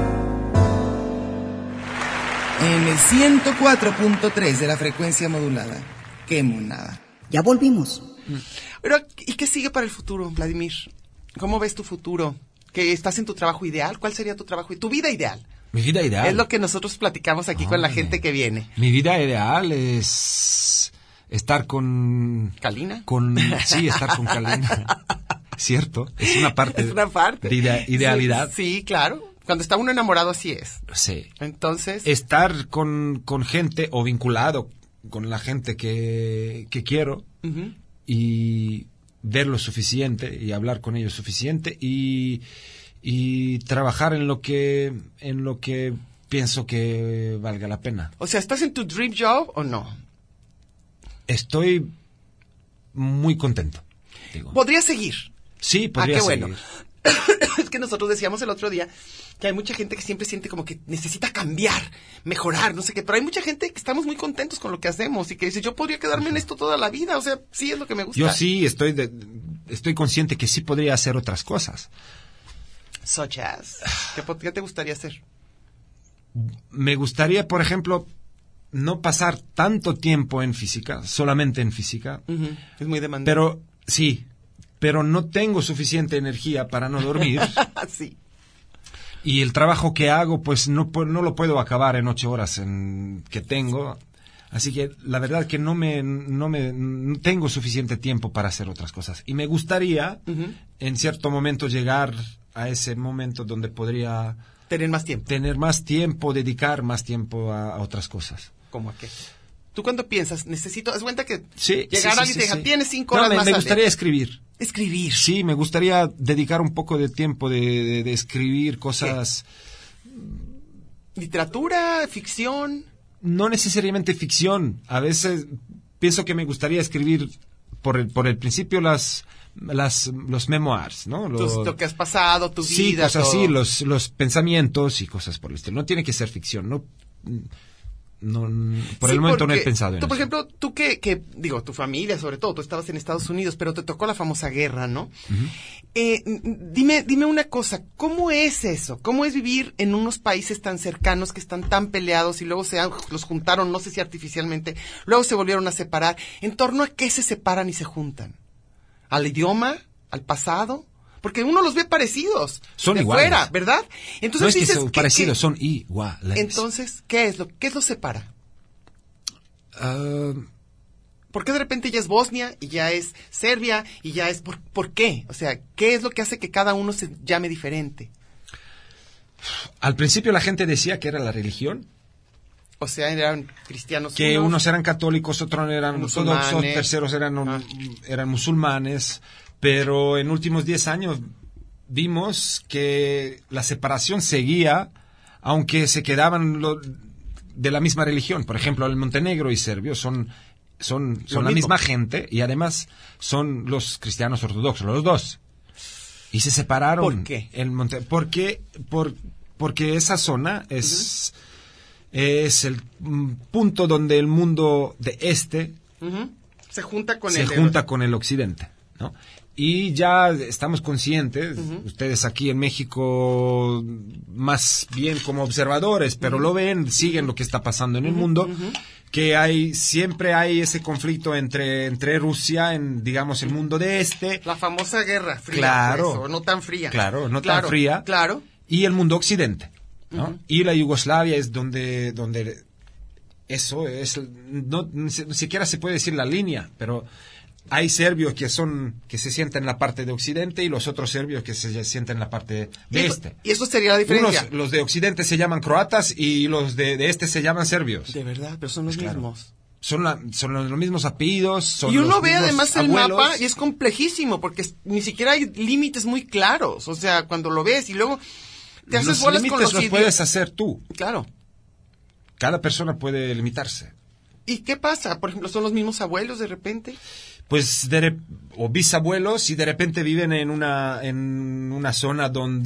[SPEAKER 6] en el ciento cuatro punto tres de la frecuencia modulada. ¡Qué monada!
[SPEAKER 4] Ya volvimos.
[SPEAKER 3] Pero, ¿y qué sigue para el futuro, Vladimir? ¿Cómo ves tu futuro? ¿Que estás en tu trabajo ideal? ¿Cuál sería tu trabajo, tu vida ideal?
[SPEAKER 5] Mi vida ideal.
[SPEAKER 3] Es lo que nosotros platicamos aquí con la
[SPEAKER 5] Hombre.
[SPEAKER 3] gente que viene.
[SPEAKER 5] Mi vida ideal es estar con...
[SPEAKER 3] ¿Kalina?
[SPEAKER 5] Con, sí, estar con Kalina. Cierto, es una parte,
[SPEAKER 3] Es una parte.
[SPEAKER 5] de idea- idealidad.
[SPEAKER 3] Sí, sí, claro. Cuando está uno enamorado así es.
[SPEAKER 5] Sí.
[SPEAKER 3] Entonces,
[SPEAKER 5] Estar con, con gente o vinculado con la gente que, que quiero
[SPEAKER 3] ujú,
[SPEAKER 5] y ver lo suficiente y hablar con ellos suficiente y, y trabajar en lo que en lo que pienso que valga la pena.
[SPEAKER 3] o sea, ¿estás en tu dream job o no?
[SPEAKER 5] Estoy muy contento. Digo.
[SPEAKER 3] Podría seguir.
[SPEAKER 5] Sí,
[SPEAKER 3] Ah,
[SPEAKER 5] podría
[SPEAKER 3] qué bueno.
[SPEAKER 5] seguir.
[SPEAKER 3] Es que nosotros decíamos el otro día que hay mucha gente que siempre siente como que necesita cambiar, mejorar, no sé qué, pero hay mucha gente que estamos muy contentos con lo que hacemos y que dice, yo podría quedarme en esto toda la vida, o sea, sí es lo que me gusta.
[SPEAKER 5] Yo sí estoy de- estoy consciente que sí podría hacer otras cosas.
[SPEAKER 3] Such as. ¿Qué, po- qué te gustaría hacer?
[SPEAKER 5] Me gustaría, por ejemplo, no pasar tanto tiempo en física, solamente en física,
[SPEAKER 3] Ujú, es muy demandante.
[SPEAKER 5] pero sí, pero no tengo suficiente energía para no dormir
[SPEAKER 3] sí.
[SPEAKER 5] y el trabajo que hago pues no, pu- no lo puedo acabar en ocho horas en, que tengo, así que la verdad que no me, no me no tengo suficiente tiempo para hacer otras cosas y me gustaría
[SPEAKER 3] Ujú.
[SPEAKER 5] en cierto momento llegar a ese momento donde podría
[SPEAKER 3] Tener más tiempo.
[SPEAKER 5] tener más tiempo, dedicar más tiempo a, a otras cosas.
[SPEAKER 3] ¿Cómo a qué? ¿Tú cuándo piensas? Necesito, haz cuenta que
[SPEAKER 5] Sí,
[SPEAKER 3] llegar
[SPEAKER 5] sí,
[SPEAKER 3] alguien
[SPEAKER 5] sí,
[SPEAKER 3] y te diga,
[SPEAKER 5] sí.
[SPEAKER 3] tienes cinco
[SPEAKER 5] No,
[SPEAKER 3] horas
[SPEAKER 5] me,
[SPEAKER 3] más
[SPEAKER 5] me
[SPEAKER 3] al
[SPEAKER 5] gustaría
[SPEAKER 3] día".
[SPEAKER 5] escribir.
[SPEAKER 3] Escribir.
[SPEAKER 5] Sí, me gustaría dedicar un poco de tiempo de, de, de escribir cosas,
[SPEAKER 3] Literatura, ficción.
[SPEAKER 5] no necesariamente ficción. A veces pienso que me gustaría escribir por el, por el principio las, las, los memoirs, ¿no? Lo,
[SPEAKER 3] Tus- lo que has pasado, tu
[SPEAKER 5] sí,
[SPEAKER 3] vida.
[SPEAKER 5] cosas
[SPEAKER 3] todo.
[SPEAKER 5] así, los, los pensamientos y cosas por el estilo. No tiene que ser ficción, no, no por
[SPEAKER 3] Sí,
[SPEAKER 5] el momento no
[SPEAKER 3] porque
[SPEAKER 5] he pensado en
[SPEAKER 3] tú, por
[SPEAKER 5] eso.
[SPEAKER 3] ejemplo, tú que, que, digo, tu familia sobre todo, tú estabas en Estados Unidos, pero te tocó la famosa guerra, ¿no?
[SPEAKER 5] Ujú.
[SPEAKER 3] Eh, dime, dime una cosa, ¿cómo es eso? ¿Cómo es vivir en unos países tan cercanos que están tan peleados y luego se han- los juntaron, no sé si artificialmente, luego se volvieron a separar? ¿En torno a qué se separan y se juntan? ¿Al idioma? ¿Al pasado? Porque uno los ve parecidos.
[SPEAKER 5] Son
[SPEAKER 3] de
[SPEAKER 5] iguales.
[SPEAKER 3] fuera, ¿verdad? Entonces
[SPEAKER 5] No es que
[SPEAKER 3] dices
[SPEAKER 5] sean
[SPEAKER 3] que-
[SPEAKER 5] parecidos,
[SPEAKER 3] que-
[SPEAKER 5] son iguales.
[SPEAKER 3] Entonces, ¿qué es lo, qué los separa?
[SPEAKER 5] Ah,
[SPEAKER 3] ¿Por qué de repente ya es Bosnia y ya es Serbia y ya es... ¿Por, por qué? O sea, ¿qué es lo que hace que cada uno se llame diferente?
[SPEAKER 5] al principio la gente decía que era la religión,
[SPEAKER 3] O sea, eran cristianos.
[SPEAKER 5] que unos eran católicos, otros eran
[SPEAKER 3] musulmanes.
[SPEAKER 5] ortodoxos, terceros eran,
[SPEAKER 3] Ah.
[SPEAKER 5] eran musulmanes, pero en últimos diez años vimos que la separación seguía, aunque se quedaban lo- de la misma religión. Por ejemplo, el Montenegro y Serbio son, son, son la
[SPEAKER 3] mismo.
[SPEAKER 5] misma gente y además son los cristianos ortodoxos, los dos. Y se separaron.
[SPEAKER 3] ¿Por qué?
[SPEAKER 5] El Monte- porque, por, porque esa zona es... es el mm, punto donde el mundo de este
[SPEAKER 3] Ujú. Se junta con
[SPEAKER 5] se
[SPEAKER 3] el... de
[SPEAKER 5] junta
[SPEAKER 3] los-
[SPEAKER 5] con el occidente, ¿no? Y ya estamos conscientes, ustedes aquí en México más bien como observadores, pero lo ven, siguen lo que está pasando en el mundo, que hay siempre hay ese conflicto entre entre Rusia en digamos el mundo de este
[SPEAKER 3] La famosa guerra fría.
[SPEAKER 5] Claro.
[SPEAKER 3] pues, o no tan fría.
[SPEAKER 5] Claro, no tan
[SPEAKER 3] Claro,
[SPEAKER 5] fría.
[SPEAKER 3] Claro.
[SPEAKER 5] y el mundo occidente, ¿no? Y la Yugoslavia es donde donde eso es no ni si- ni siquiera se puede decir la línea, pero hay serbios que son que se sienten en la parte de occidente y los otros serbios que se sienten en la parte
[SPEAKER 3] Y
[SPEAKER 5] de
[SPEAKER 3] eso-
[SPEAKER 5] este.
[SPEAKER 3] Y eso sería la diferencia.
[SPEAKER 5] Unos, los de occidente se llaman croatas y los de, de este se llaman serbios.
[SPEAKER 3] De verdad, pero son los
[SPEAKER 5] Claro.
[SPEAKER 3] mismos.
[SPEAKER 5] Son, la- son los, los mismos apellidos. Son
[SPEAKER 3] Y uno
[SPEAKER 5] los
[SPEAKER 3] ve
[SPEAKER 5] mismos
[SPEAKER 3] además el
[SPEAKER 5] abuelos.
[SPEAKER 3] mapa y es complejísimo porque es- ni siquiera hay límites muy claros. O sea, cuando lo ves y luego te haces
[SPEAKER 5] Los
[SPEAKER 3] bolas con
[SPEAKER 5] límites
[SPEAKER 3] los
[SPEAKER 5] los
[SPEAKER 3] idi-
[SPEAKER 5] puedes hacer tú.
[SPEAKER 3] Claro.
[SPEAKER 5] Cada persona puede limitarse.
[SPEAKER 3] ¿Y qué pasa? Por ejemplo, ¿son los mismos abuelos de repente?
[SPEAKER 5] Pues de re- o bisabuelos y de repente viven en una en una zona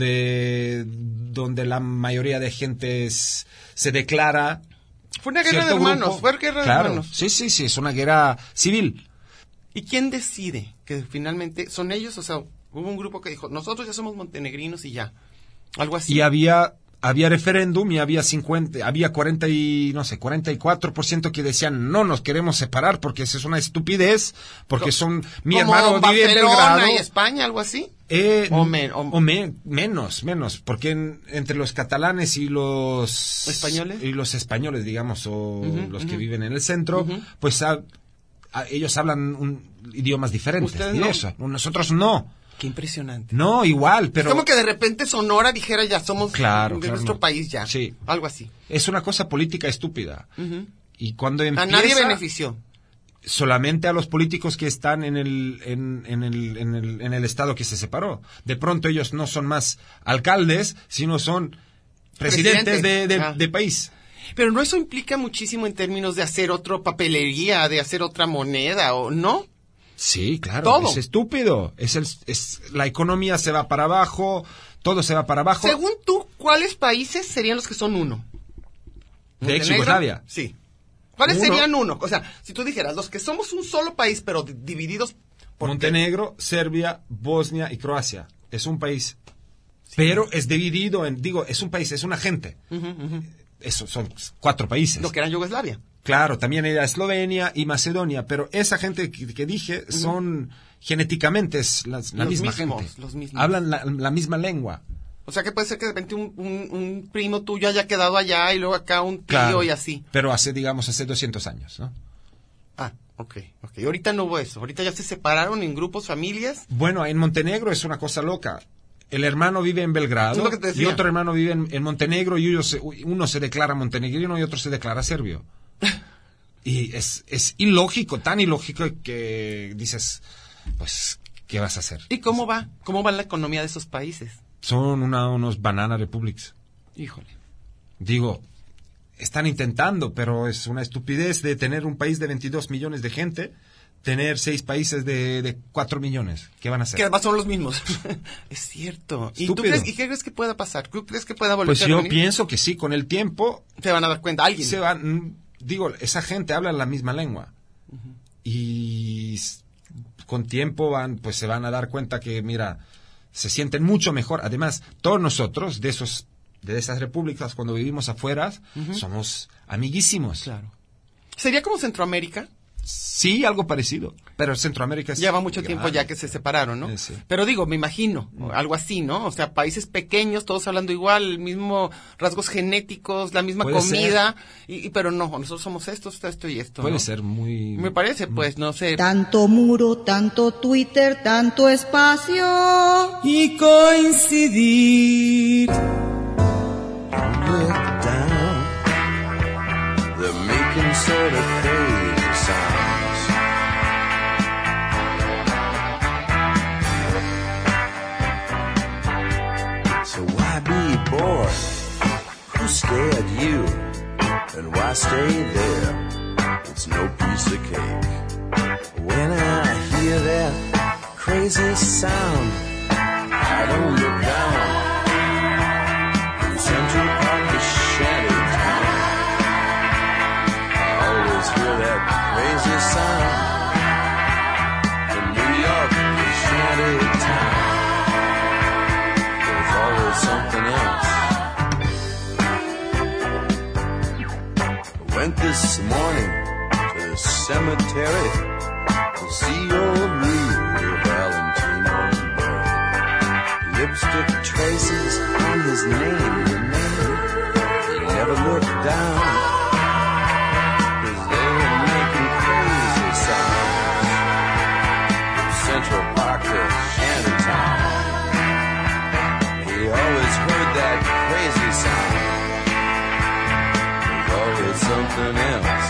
[SPEAKER 5] donde donde la mayoría de gente es- se declara
[SPEAKER 3] Fue una guerra de
[SPEAKER 5] cierto
[SPEAKER 3] hermanos,
[SPEAKER 5] grupo.
[SPEAKER 3] fue guerra de
[SPEAKER 5] Claro,
[SPEAKER 3] hermanos.
[SPEAKER 5] sí, sí, sí, es una guerra civil.
[SPEAKER 3] ¿Y quién decide que finalmente son ellos? O sea, hubo un grupo que dijo, nosotros ya somos montenegrinos y ya. Algo así.
[SPEAKER 5] Y había había referéndum y había cincuenta, había cuarenta y no sé, cuarenta y cuatro por ciento que decían no nos queremos separar porque eso es una estupidez, porque son mi
[SPEAKER 3] Como
[SPEAKER 5] hermano vive en
[SPEAKER 3] Barcelona
[SPEAKER 5] Belgrado.
[SPEAKER 3] y España, algo así.
[SPEAKER 5] Eh,
[SPEAKER 3] O men- o-
[SPEAKER 5] o me- menos, menos, porque en- entre los catalanes y los
[SPEAKER 3] ¿Españoles?
[SPEAKER 5] y los españoles, digamos, o
[SPEAKER 3] Ujú,
[SPEAKER 5] los que
[SPEAKER 3] ujú.
[SPEAKER 5] viven en el centro,
[SPEAKER 3] Ujú.
[SPEAKER 5] pues a- a- ellos hablan un, idiomas diferentes.
[SPEAKER 3] Ustedes
[SPEAKER 5] y
[SPEAKER 3] no.
[SPEAKER 5] eso. Nosotros no,
[SPEAKER 3] Qué impresionante.
[SPEAKER 5] no igual, pero
[SPEAKER 3] Es como que de repente Sonora dijera ya somos
[SPEAKER 5] Claro,
[SPEAKER 3] de
[SPEAKER 5] claro,
[SPEAKER 3] nuestro
[SPEAKER 5] no.
[SPEAKER 3] país ya.
[SPEAKER 5] Sí.
[SPEAKER 3] Algo así.
[SPEAKER 5] es una cosa política estúpida.
[SPEAKER 3] Ujú.
[SPEAKER 5] Y cuando
[SPEAKER 3] A
[SPEAKER 5] empieza
[SPEAKER 3] nadie benefició.
[SPEAKER 5] solamente a los políticos que están en el, en, en el, en el, en el estado que se separó. De pronto ellos no son más alcaldes, sino son presidentes
[SPEAKER 3] Presidente.
[SPEAKER 5] de, de,
[SPEAKER 3] Ah.
[SPEAKER 5] de país.
[SPEAKER 3] Pero no eso implica muchísimo en términos de hacer otra papelería, de hacer otra moneda, ¿o no?
[SPEAKER 5] Sí, claro,
[SPEAKER 3] Todo.
[SPEAKER 5] es estúpido. Es el, es, la economía se va para abajo, todo se va para abajo.
[SPEAKER 3] Según tú, ¿cuáles países serían los que son uno?
[SPEAKER 5] De ex
[SPEAKER 3] ¿Montenegro?
[SPEAKER 5] Yugoslavia.
[SPEAKER 3] Sí. ¿Cuáles
[SPEAKER 5] Uno.
[SPEAKER 3] serían uno? O sea, si tú dijeras, los que somos un solo país, pero di- divididos por...
[SPEAKER 5] Montenegro, Serbia, Bosnia y Croacia. Es un país. Pero es dividido en, digo, es un país, es una gente.
[SPEAKER 3] Ujú, ujú.
[SPEAKER 5] Eso son cuatro países.
[SPEAKER 3] Lo que era Yugoslavia.
[SPEAKER 5] Claro, también era Eslovenia y Macedonia, pero esa gente que, que dije son genéticamente es la, la
[SPEAKER 3] Los
[SPEAKER 5] misma
[SPEAKER 3] mismos,
[SPEAKER 5] gente.
[SPEAKER 3] los mismos.
[SPEAKER 5] Hablan la, la misma lengua.
[SPEAKER 3] O sea, que puede ser que de repente un, un- un primo tuyo haya quedado allá y luego acá un tío
[SPEAKER 5] Claro,
[SPEAKER 3] y así.
[SPEAKER 5] pero hace, digamos, hace doscientos años, ¿no?
[SPEAKER 3] Ah, ok, ok. Ahorita no hubo eso. Ahorita ya se separaron en grupos, familias.
[SPEAKER 5] Bueno, en Montenegro es una cosa loca. El hermano vive en
[SPEAKER 3] Es
[SPEAKER 5] Belgrado
[SPEAKER 3] lo que te decía.
[SPEAKER 5] y otro hermano vive en, en Montenegro y uno se, uno se declara montenegrino y otro se declara serbio. Y es, es ilógico, tan ilógico que dices, pues, ¿qué vas a hacer?
[SPEAKER 3] ¿Y cómo va? ¿Cómo va la economía de esos países?
[SPEAKER 5] Son una, unos banana republics.
[SPEAKER 3] Híjole.
[SPEAKER 5] Digo, están intentando, pero es una estupidez de tener un país de veintidós millones de gente, tener seis países de, de cuatro millones. ¿Qué van a hacer?
[SPEAKER 3] Que además son los mismos. Es cierto. ¿Y tú crees, ¿y qué crees que pueda pasar? ¿Tú crees que pueda volver
[SPEAKER 5] pues
[SPEAKER 3] a
[SPEAKER 5] yo
[SPEAKER 3] venir?
[SPEAKER 5] pienso que sí, con el tiempo...
[SPEAKER 3] Se van a dar cuenta, alguien.
[SPEAKER 5] Se van, digo, esa gente habla la misma lengua. Uh-huh. Y con tiempo van, pues se van a dar cuenta que, mira, se sienten mucho mejor. Además, todos nosotros, de esos, de esas repúblicas, cuando vivimos afuera, uh-huh. somos amiguísimos.
[SPEAKER 3] Claro. ¿Sería como Centroamérica?
[SPEAKER 5] Sí, algo parecido. Pero Centroamérica es...
[SPEAKER 3] Lleva mucho
[SPEAKER 5] grande.
[SPEAKER 3] tiempo ya que se separaron, ¿no?
[SPEAKER 5] Sí, sí.
[SPEAKER 3] Pero digo, me imagino, algo así, ¿no? O sea, países pequeños, todos hablando igual, el mismo rasgos genéticos, la misma
[SPEAKER 5] Puede
[SPEAKER 3] comida, y, y, pero no, nosotros somos esto, esto y esto,
[SPEAKER 5] Puede
[SPEAKER 3] ¿no?
[SPEAKER 5] ser muy...
[SPEAKER 3] Me parece, pues, no sé.
[SPEAKER 4] Tanto muro, tanto Twitter, tanto espacio.
[SPEAKER 6] Y coincidir.
[SPEAKER 7] Look down, they're making sort of crazy sounds. So why be bored? Who scared you? And why stay there? It's no piece of cake. When I hear that crazy sound, I don't look down. Central Park is shattered town. I always hear that crazy sound. In New York is shattered town. There's always something else. I went this morning to the cemetery to see old Rudy Valentino buried. Lipstick traces on his name remain. He never looked down, 'cause they were making crazy sounds. From Central Park to Shantytown, he always heard that crazy sound. There's always something else.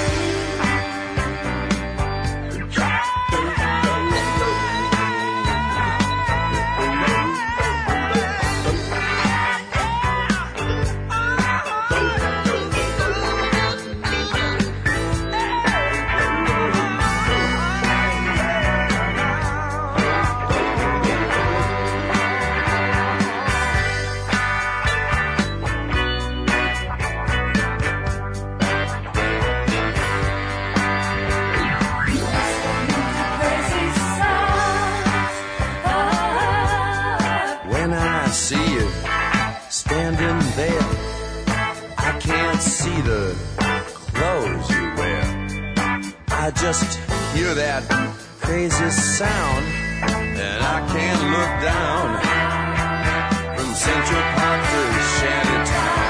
[SPEAKER 7] Just hear that crazy sound, and I can't look down. From Central Park to Shantytown,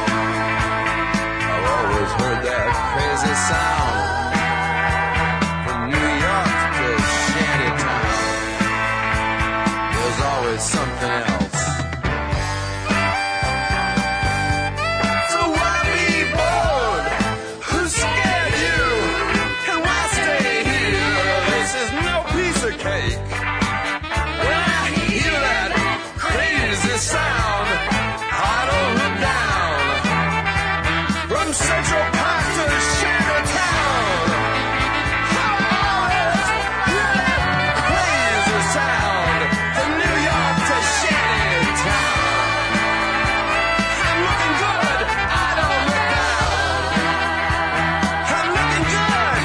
[SPEAKER 7] I've always heard that crazy sound. From New York to Shantytown, there's always something else. Sound, I don't look down. From Central Park to Shantytown, I always hear that crazy sound. From New York to Shantytown, I'm looking good, I don't look down. I'm looking good.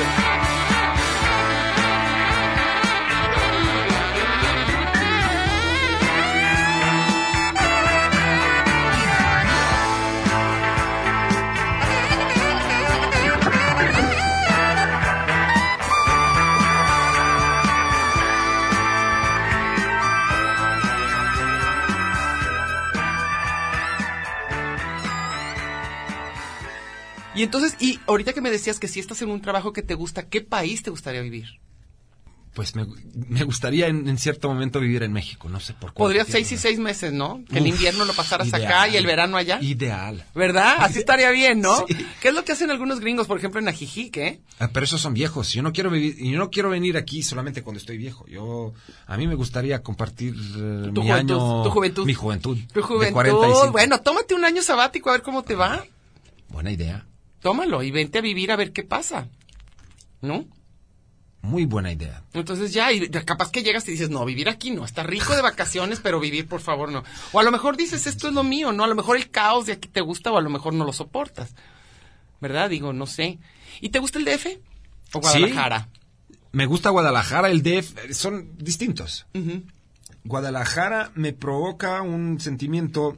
[SPEAKER 3] Y entonces, y ahorita que me decías que si estás en un trabajo que te gusta, ¿qué país te gustaría vivir?
[SPEAKER 5] pues me, me gustaría en, en cierto momento vivir en México, no sé por qué.
[SPEAKER 3] Podría seis y seis meses, ¿no? Que el invierno lo pasaras
[SPEAKER 5] ideal,
[SPEAKER 3] acá y el verano allá.
[SPEAKER 5] Ideal.
[SPEAKER 3] ¿Verdad? Así estaría bien, ¿no?
[SPEAKER 5] Sí.
[SPEAKER 3] ¿Qué es lo que hacen algunos gringos, por ejemplo, en Ajijic, eh?
[SPEAKER 5] Ah, pero esos son viejos. Yo no quiero vivir, yo no quiero venir aquí solamente cuando estoy viejo. Yo, a mí me gustaría compartir eh,
[SPEAKER 3] Tu
[SPEAKER 5] mi
[SPEAKER 3] juventud,
[SPEAKER 5] año,
[SPEAKER 3] tu juventud.
[SPEAKER 5] mi juventud.
[SPEAKER 3] Tu juventud.
[SPEAKER 5] De cuarenta y cinco.
[SPEAKER 3] Bueno, tómate un año sabático a ver cómo te va.
[SPEAKER 5] Buena idea.
[SPEAKER 3] Tómalo y vente a vivir a ver qué pasa, ¿no?
[SPEAKER 5] Muy buena idea.
[SPEAKER 3] Entonces ya, y capaz que llegas y dices, no, vivir aquí no, está rico de vacaciones, pero vivir, por favor, no. O a lo mejor dices, esto es lo mío, ¿no? A lo mejor el caos de aquí te gusta o a lo mejor no lo soportas, ¿verdad? Digo, no sé. ¿Y te gusta el D F o Guadalajara?
[SPEAKER 5] Sí, me gusta Guadalajara, el D F, son distintos.
[SPEAKER 3] Uh-huh.
[SPEAKER 5] Guadalajara me provoca un sentimiento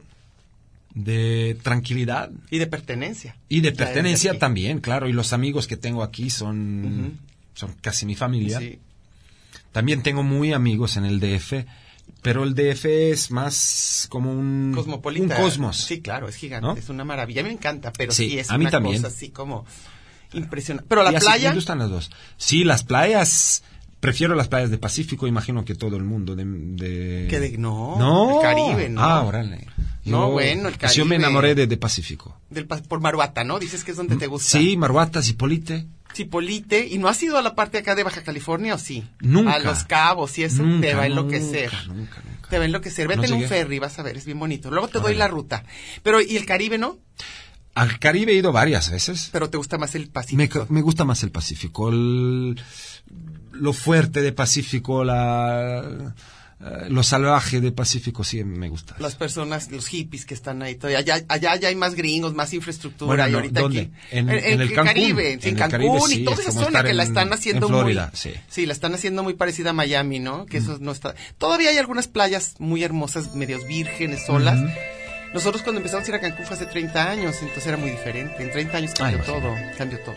[SPEAKER 5] de tranquilidad.
[SPEAKER 3] Y de pertenencia.
[SPEAKER 5] Y de
[SPEAKER 3] Ya
[SPEAKER 5] pertenencia
[SPEAKER 3] desde aquí.
[SPEAKER 5] también, claro. Y los amigos que tengo aquí son,
[SPEAKER 3] Ujú.
[SPEAKER 5] son casi mi familia.
[SPEAKER 3] Sí.
[SPEAKER 5] También tengo muy amigos en el D F, pero el D F es más como un...
[SPEAKER 3] Cosmopolita.
[SPEAKER 5] Un cosmos.
[SPEAKER 3] Sí, claro, es gigante,
[SPEAKER 5] ¿No?
[SPEAKER 3] es una maravilla. A mí me encanta, pero
[SPEAKER 5] Sí,
[SPEAKER 3] sí, es
[SPEAKER 5] a mí
[SPEAKER 3] una
[SPEAKER 5] también.
[SPEAKER 3] cosa así como impresionante. Pero la
[SPEAKER 5] Y así
[SPEAKER 3] playa...
[SPEAKER 5] me gustan las dos. Sí, las playas... Prefiero las playas de Pacífico, imagino que todo el mundo de... de...
[SPEAKER 3] Que de- no,
[SPEAKER 5] no,
[SPEAKER 3] el Caribe, ¿no?
[SPEAKER 5] Ah, órale.
[SPEAKER 3] No, bueno, el
[SPEAKER 5] pues Yo me
[SPEAKER 3] Caribe.
[SPEAKER 5] enamoré de, de Pacífico.
[SPEAKER 3] Del, pa- por Maruata, ¿no? Dices que es donde te gusta.
[SPEAKER 5] Sí, Maruata, Zipolite.
[SPEAKER 3] Cipolite. ¿Y no has ido a la parte acá de Baja California o sí?
[SPEAKER 5] Nunca.
[SPEAKER 3] A Los Cabos y eso
[SPEAKER 5] Nunca,
[SPEAKER 3] te va a enloquecer.
[SPEAKER 5] Nunca, nunca, nunca.
[SPEAKER 3] Te va a enloquecer. Vete
[SPEAKER 5] No
[SPEAKER 3] en un
[SPEAKER 5] llegué.
[SPEAKER 3] ferry, vas a ver, es bien bonito. Luego te doy
[SPEAKER 5] Órale.
[SPEAKER 3] la ruta. Pero, ¿y el Caribe no?
[SPEAKER 5] Al Caribe he ido varias veces.
[SPEAKER 3] Pero te gusta más el
[SPEAKER 5] Me,
[SPEAKER 3] Pacífico.
[SPEAKER 5] me gusta más el Pacífico. El, lo fuerte de Pacífico, la, eh, lo salvaje de Pacífico, sí me gusta.
[SPEAKER 3] Las personas, los hippies que están ahí todavía. Allá, allá ya hay más gringos, más infraestructura.
[SPEAKER 5] Bueno,
[SPEAKER 3] y
[SPEAKER 5] no,
[SPEAKER 3] ahorita
[SPEAKER 5] ¿dónde?
[SPEAKER 3] aquí.
[SPEAKER 5] En- en el Cancún.
[SPEAKER 3] Caribe, sí, en
[SPEAKER 5] En el
[SPEAKER 3] Cancún
[SPEAKER 5] Caribe,
[SPEAKER 3] y
[SPEAKER 5] sí,
[SPEAKER 3] toda
[SPEAKER 5] es
[SPEAKER 3] esa
[SPEAKER 5] como
[SPEAKER 3] zona
[SPEAKER 5] estar
[SPEAKER 3] que la
[SPEAKER 5] en-
[SPEAKER 3] están haciendo
[SPEAKER 5] en Florida,
[SPEAKER 3] muy.
[SPEAKER 5] sí.
[SPEAKER 3] Sí, la están haciendo muy parecida a Miami, ¿no? Que eso no está. Todavía hay algunas playas muy hermosas, medios vírgenes, solas.
[SPEAKER 5] Ujú.
[SPEAKER 3] Nosotros cuando empezamos a ir a Cancún fue hace treinta años, entonces era muy diferente. En treinta años cambió
[SPEAKER 5] Ay,
[SPEAKER 3] todo,
[SPEAKER 5] imagino.
[SPEAKER 3] cambió todo.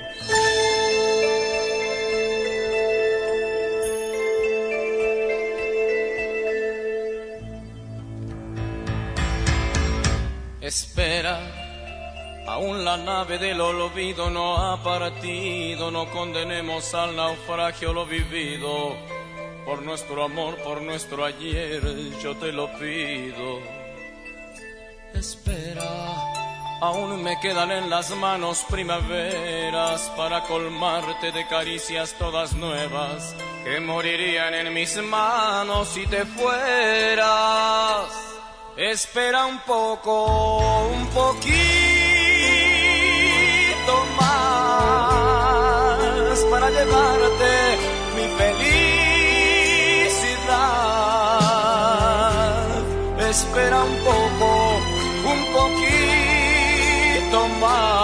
[SPEAKER 8] Espera, aún la nave del olvido no ha partido, no condenemos al naufragio lo vivido. Por nuestro amor, por nuestro ayer, yo te lo pido. Espera, aún me quedan en las manos primaveras para colmarte de caricias todas nuevas que morirían en mis manos si te fueras. Espera un poco, un poquito más para llevarte mi felicidad. Espera un poco, un poquito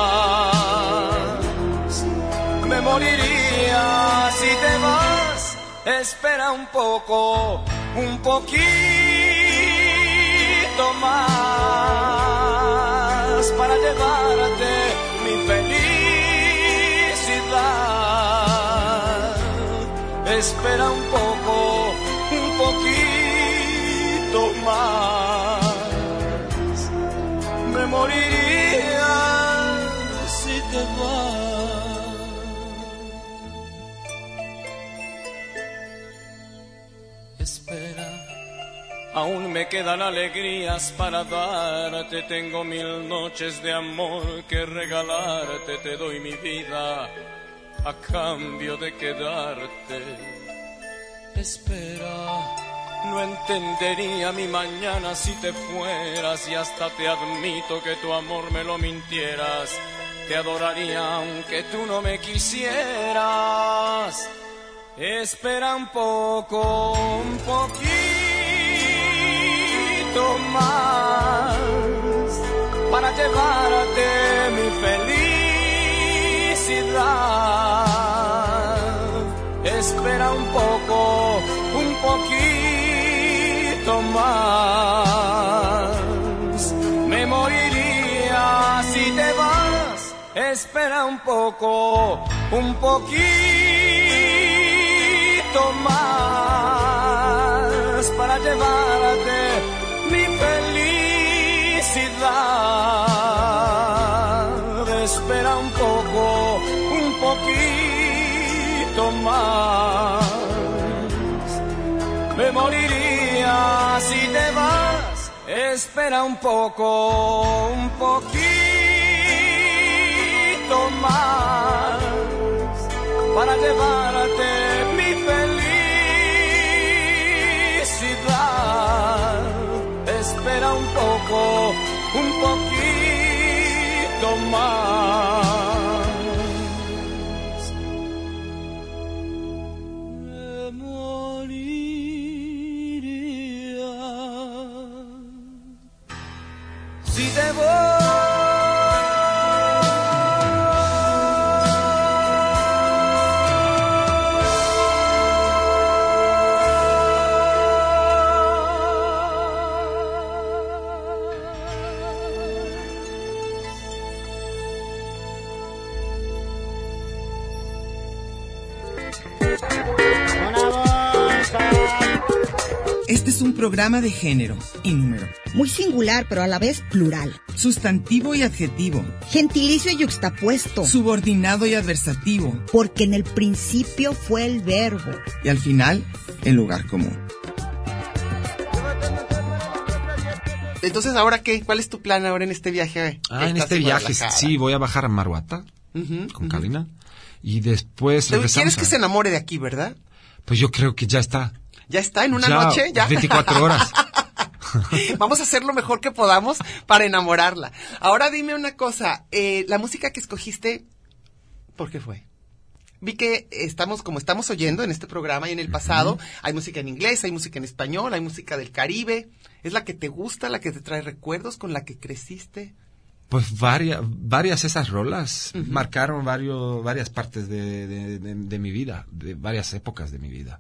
[SPEAKER 8] más. Me moriría si te vas. Espera un poco, un poquito más para llevarte mi felicidad. Espera un poco, un poquito más. Me moriría si te vas. Espera. Aún me quedan alegrías para darte, tengo mil noches de amor que regalarte, te doy mi vida a cambio de quedarte. Espera, no entendería mi mañana si te fueras y hasta te admito que tu amor me lo mintieras, te adoraría aunque tú no me quisieras. Espera un poco, un poquito más para llevarte mi felicidad. Espera un poco, un poquito más. Me moriría si te vas. Espera un poco, un poquito más para llevarte mi felicidad. Espera un poco, un poquito más. moriría si te vas. Espera un poco, un poquito más para llevarte mi felicidad. Espera un poco, un poquito más. Me moriría si te voy.
[SPEAKER 6] Este es un programa de género y número.
[SPEAKER 4] Muy singular, pero a la vez plural.
[SPEAKER 6] Sustantivo y adjetivo.
[SPEAKER 4] Gentilicio y yuxtapuesto.
[SPEAKER 6] Subordinado y adversativo.
[SPEAKER 4] Porque en el principio fue el verbo.
[SPEAKER 6] Y al final, el lugar común.
[SPEAKER 3] Entonces, ¿ahora qué? ¿Cuál es tu plan ahora en este viaje?
[SPEAKER 5] Ah, en este viaje, sí, voy a bajar a Maruata uh-huh, con uh-huh. Kalina. Y después regresamos.
[SPEAKER 3] ¿Quieres
[SPEAKER 5] a...
[SPEAKER 3] que se enamore de aquí, verdad?
[SPEAKER 5] Pues yo creo que ya está.
[SPEAKER 3] ¿Ya está en una
[SPEAKER 5] ya,
[SPEAKER 3] noche? ¿Ya?
[SPEAKER 5] veinticuatro horas.
[SPEAKER 3] Vamos a hacer lo mejor que podamos para enamorarla. Ahora dime una cosa, eh, la música que escogiste, ¿por qué fue? Vi que estamos, como estamos oyendo en este programa y en el pasado, uh-huh. hay música en inglés, hay música en español, hay música del Caribe. ¿Es la que te gusta, la que te trae recuerdos, con la que creciste?
[SPEAKER 5] Pues varias, varias esas rolas uh-huh. marcaron varios, varias partes de, de, de, de mi vida, de varias épocas de mi vida.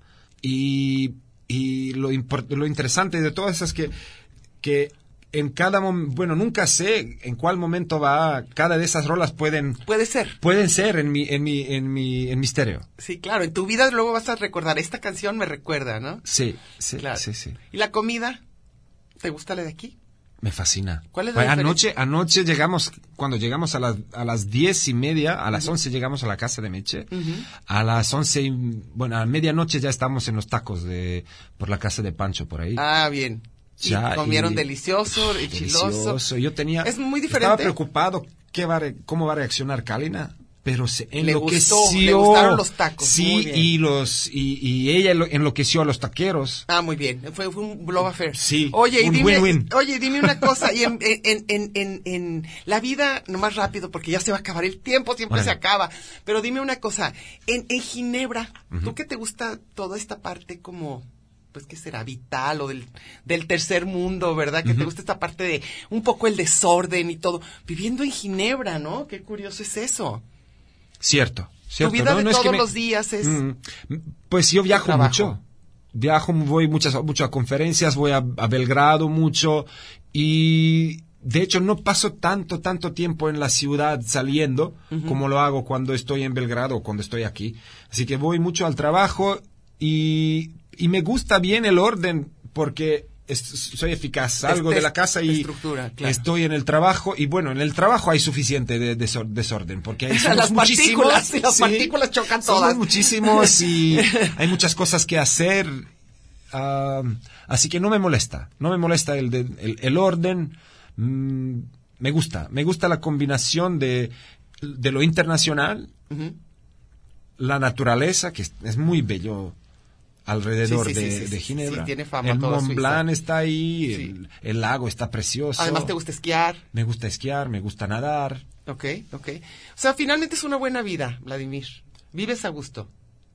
[SPEAKER 5] Y, y lo, import, lo interesante de todas esas que, que en cada momento, bueno, nunca sé en cuál momento va, cada de esas rolas pueden...
[SPEAKER 3] Puede ser.
[SPEAKER 5] Pueden ser en mi, en mi, en mi, en mi estéreo.
[SPEAKER 3] Sí, claro, en tu vida luego vas a recordar, esta canción me recuerda, ¿no?
[SPEAKER 5] Sí, sí,
[SPEAKER 3] claro.
[SPEAKER 5] sí, sí.
[SPEAKER 3] ¿Y la comida? ¿Te gusta la de aquí?
[SPEAKER 5] Me fascina.
[SPEAKER 3] ¿Cuál es la
[SPEAKER 5] pues anoche, anoche llegamos, cuando llegamos a las, a las diez y media, a las uh-huh. once llegamos a la casa de Meche. Uh-huh. A las once, y, bueno, a medianoche ya estamos en los tacos de, por la casa de Pancho, por ahí.
[SPEAKER 3] Ah, bien. Ya, y comieron y, delicioso, y chiloso.
[SPEAKER 5] Yo tenía,
[SPEAKER 3] es muy diferente.
[SPEAKER 5] Estaba preocupado qué va, cómo va a reaccionar Kalina. Pero se enloqueció.
[SPEAKER 3] Le, gustó, le gustaron los tacos.
[SPEAKER 5] Sí,
[SPEAKER 3] muy bien.
[SPEAKER 5] y los y, y ella enloqueció a los taqueros.
[SPEAKER 3] Ah, muy bien. Fue, fue un love affair.
[SPEAKER 5] Sí.
[SPEAKER 3] Oye,
[SPEAKER 5] un
[SPEAKER 3] y dime,
[SPEAKER 5] win-win.
[SPEAKER 3] Oye, dime una cosa. Y en, en, en, en, en la vida, nomás rápido, porque ya se va a acabar el tiempo, siempre bueno. se acaba. Pero dime una cosa. En, en Ginebra, uh-huh. ¿tú que te gusta toda esta parte como, pues, qué será, vital o del, del tercer mundo, ¿verdad? Que uh-huh. te gusta esta parte de un poco el desorden y todo. Viviendo en Ginebra, ¿no? Qué curioso es eso.
[SPEAKER 5] Cierto, cierto.
[SPEAKER 3] Tu vida
[SPEAKER 5] no,
[SPEAKER 3] de
[SPEAKER 5] no
[SPEAKER 3] todos
[SPEAKER 5] es que me...
[SPEAKER 3] los días es...
[SPEAKER 5] Mm, pues yo viajo mucho. Viajo, voy muchas, mucho a conferencias, voy a, a Belgrado mucho y de hecho no paso tanto, tanto tiempo en la ciudad saliendo uh-huh. como lo hago cuando estoy en Belgrado o cuando estoy aquí. Así que voy mucho al trabajo y, y me gusta bien el orden porque... Es, soy eficaz, salgo este, de la casa y claro. estoy en el trabajo y bueno, en el trabajo hay suficiente de, de desorden porque hay
[SPEAKER 3] las
[SPEAKER 5] muchísimos,
[SPEAKER 3] partículas y las sí, partículas chocan todas.
[SPEAKER 5] Somos muchísimos y hay muchas cosas que hacer, uh, así que no me molesta, no me molesta el, de, el, el orden, mm, me gusta, me gusta la combinación de, de lo internacional, uh-huh. la naturaleza que es, es muy bello. Alrededor sí, sí,
[SPEAKER 3] de,
[SPEAKER 5] sí, sí,
[SPEAKER 3] de
[SPEAKER 5] Ginebra.
[SPEAKER 3] Sí, tiene fama
[SPEAKER 5] el
[SPEAKER 3] toda
[SPEAKER 5] Mont Blanc
[SPEAKER 3] Suiza.
[SPEAKER 5] está ahí,
[SPEAKER 3] sí.
[SPEAKER 5] el, el lago está precioso.
[SPEAKER 3] Además, ¿te gusta esquiar?
[SPEAKER 5] Me gusta esquiar, me gusta nadar.
[SPEAKER 3] Ok, ok. O sea, finalmente es una buena vida, Vladimir. Vives a gusto.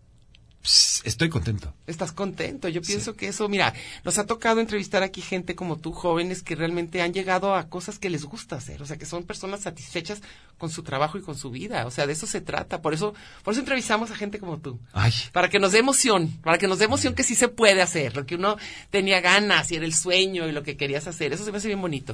[SPEAKER 5] Estoy contento.
[SPEAKER 3] Estás contento. Yo pienso sí. que eso, mira, nos ha tocado entrevistar aquí gente como tú, jóvenes que realmente han llegado a cosas que les gusta hacer, o sea, que son personas satisfechas con su trabajo y con su vida, o sea, de eso se trata. Por eso, por eso entrevistamos a gente como tú.
[SPEAKER 5] Ay.
[SPEAKER 3] Para que nos dé emoción, para que nos dé emoción que sí se puede hacer, lo que uno tenía ganas y era el sueño y lo que querías hacer. Eso se me hace bien bonito.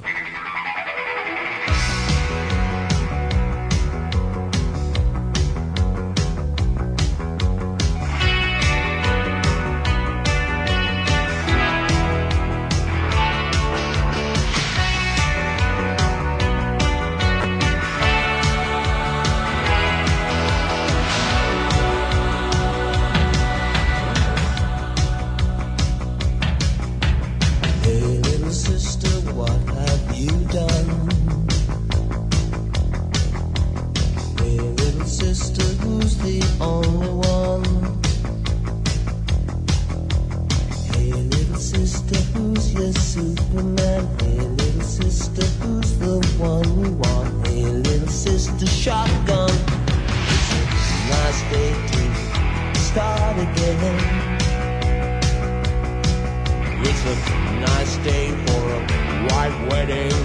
[SPEAKER 7] It's a nice day for a white wedding.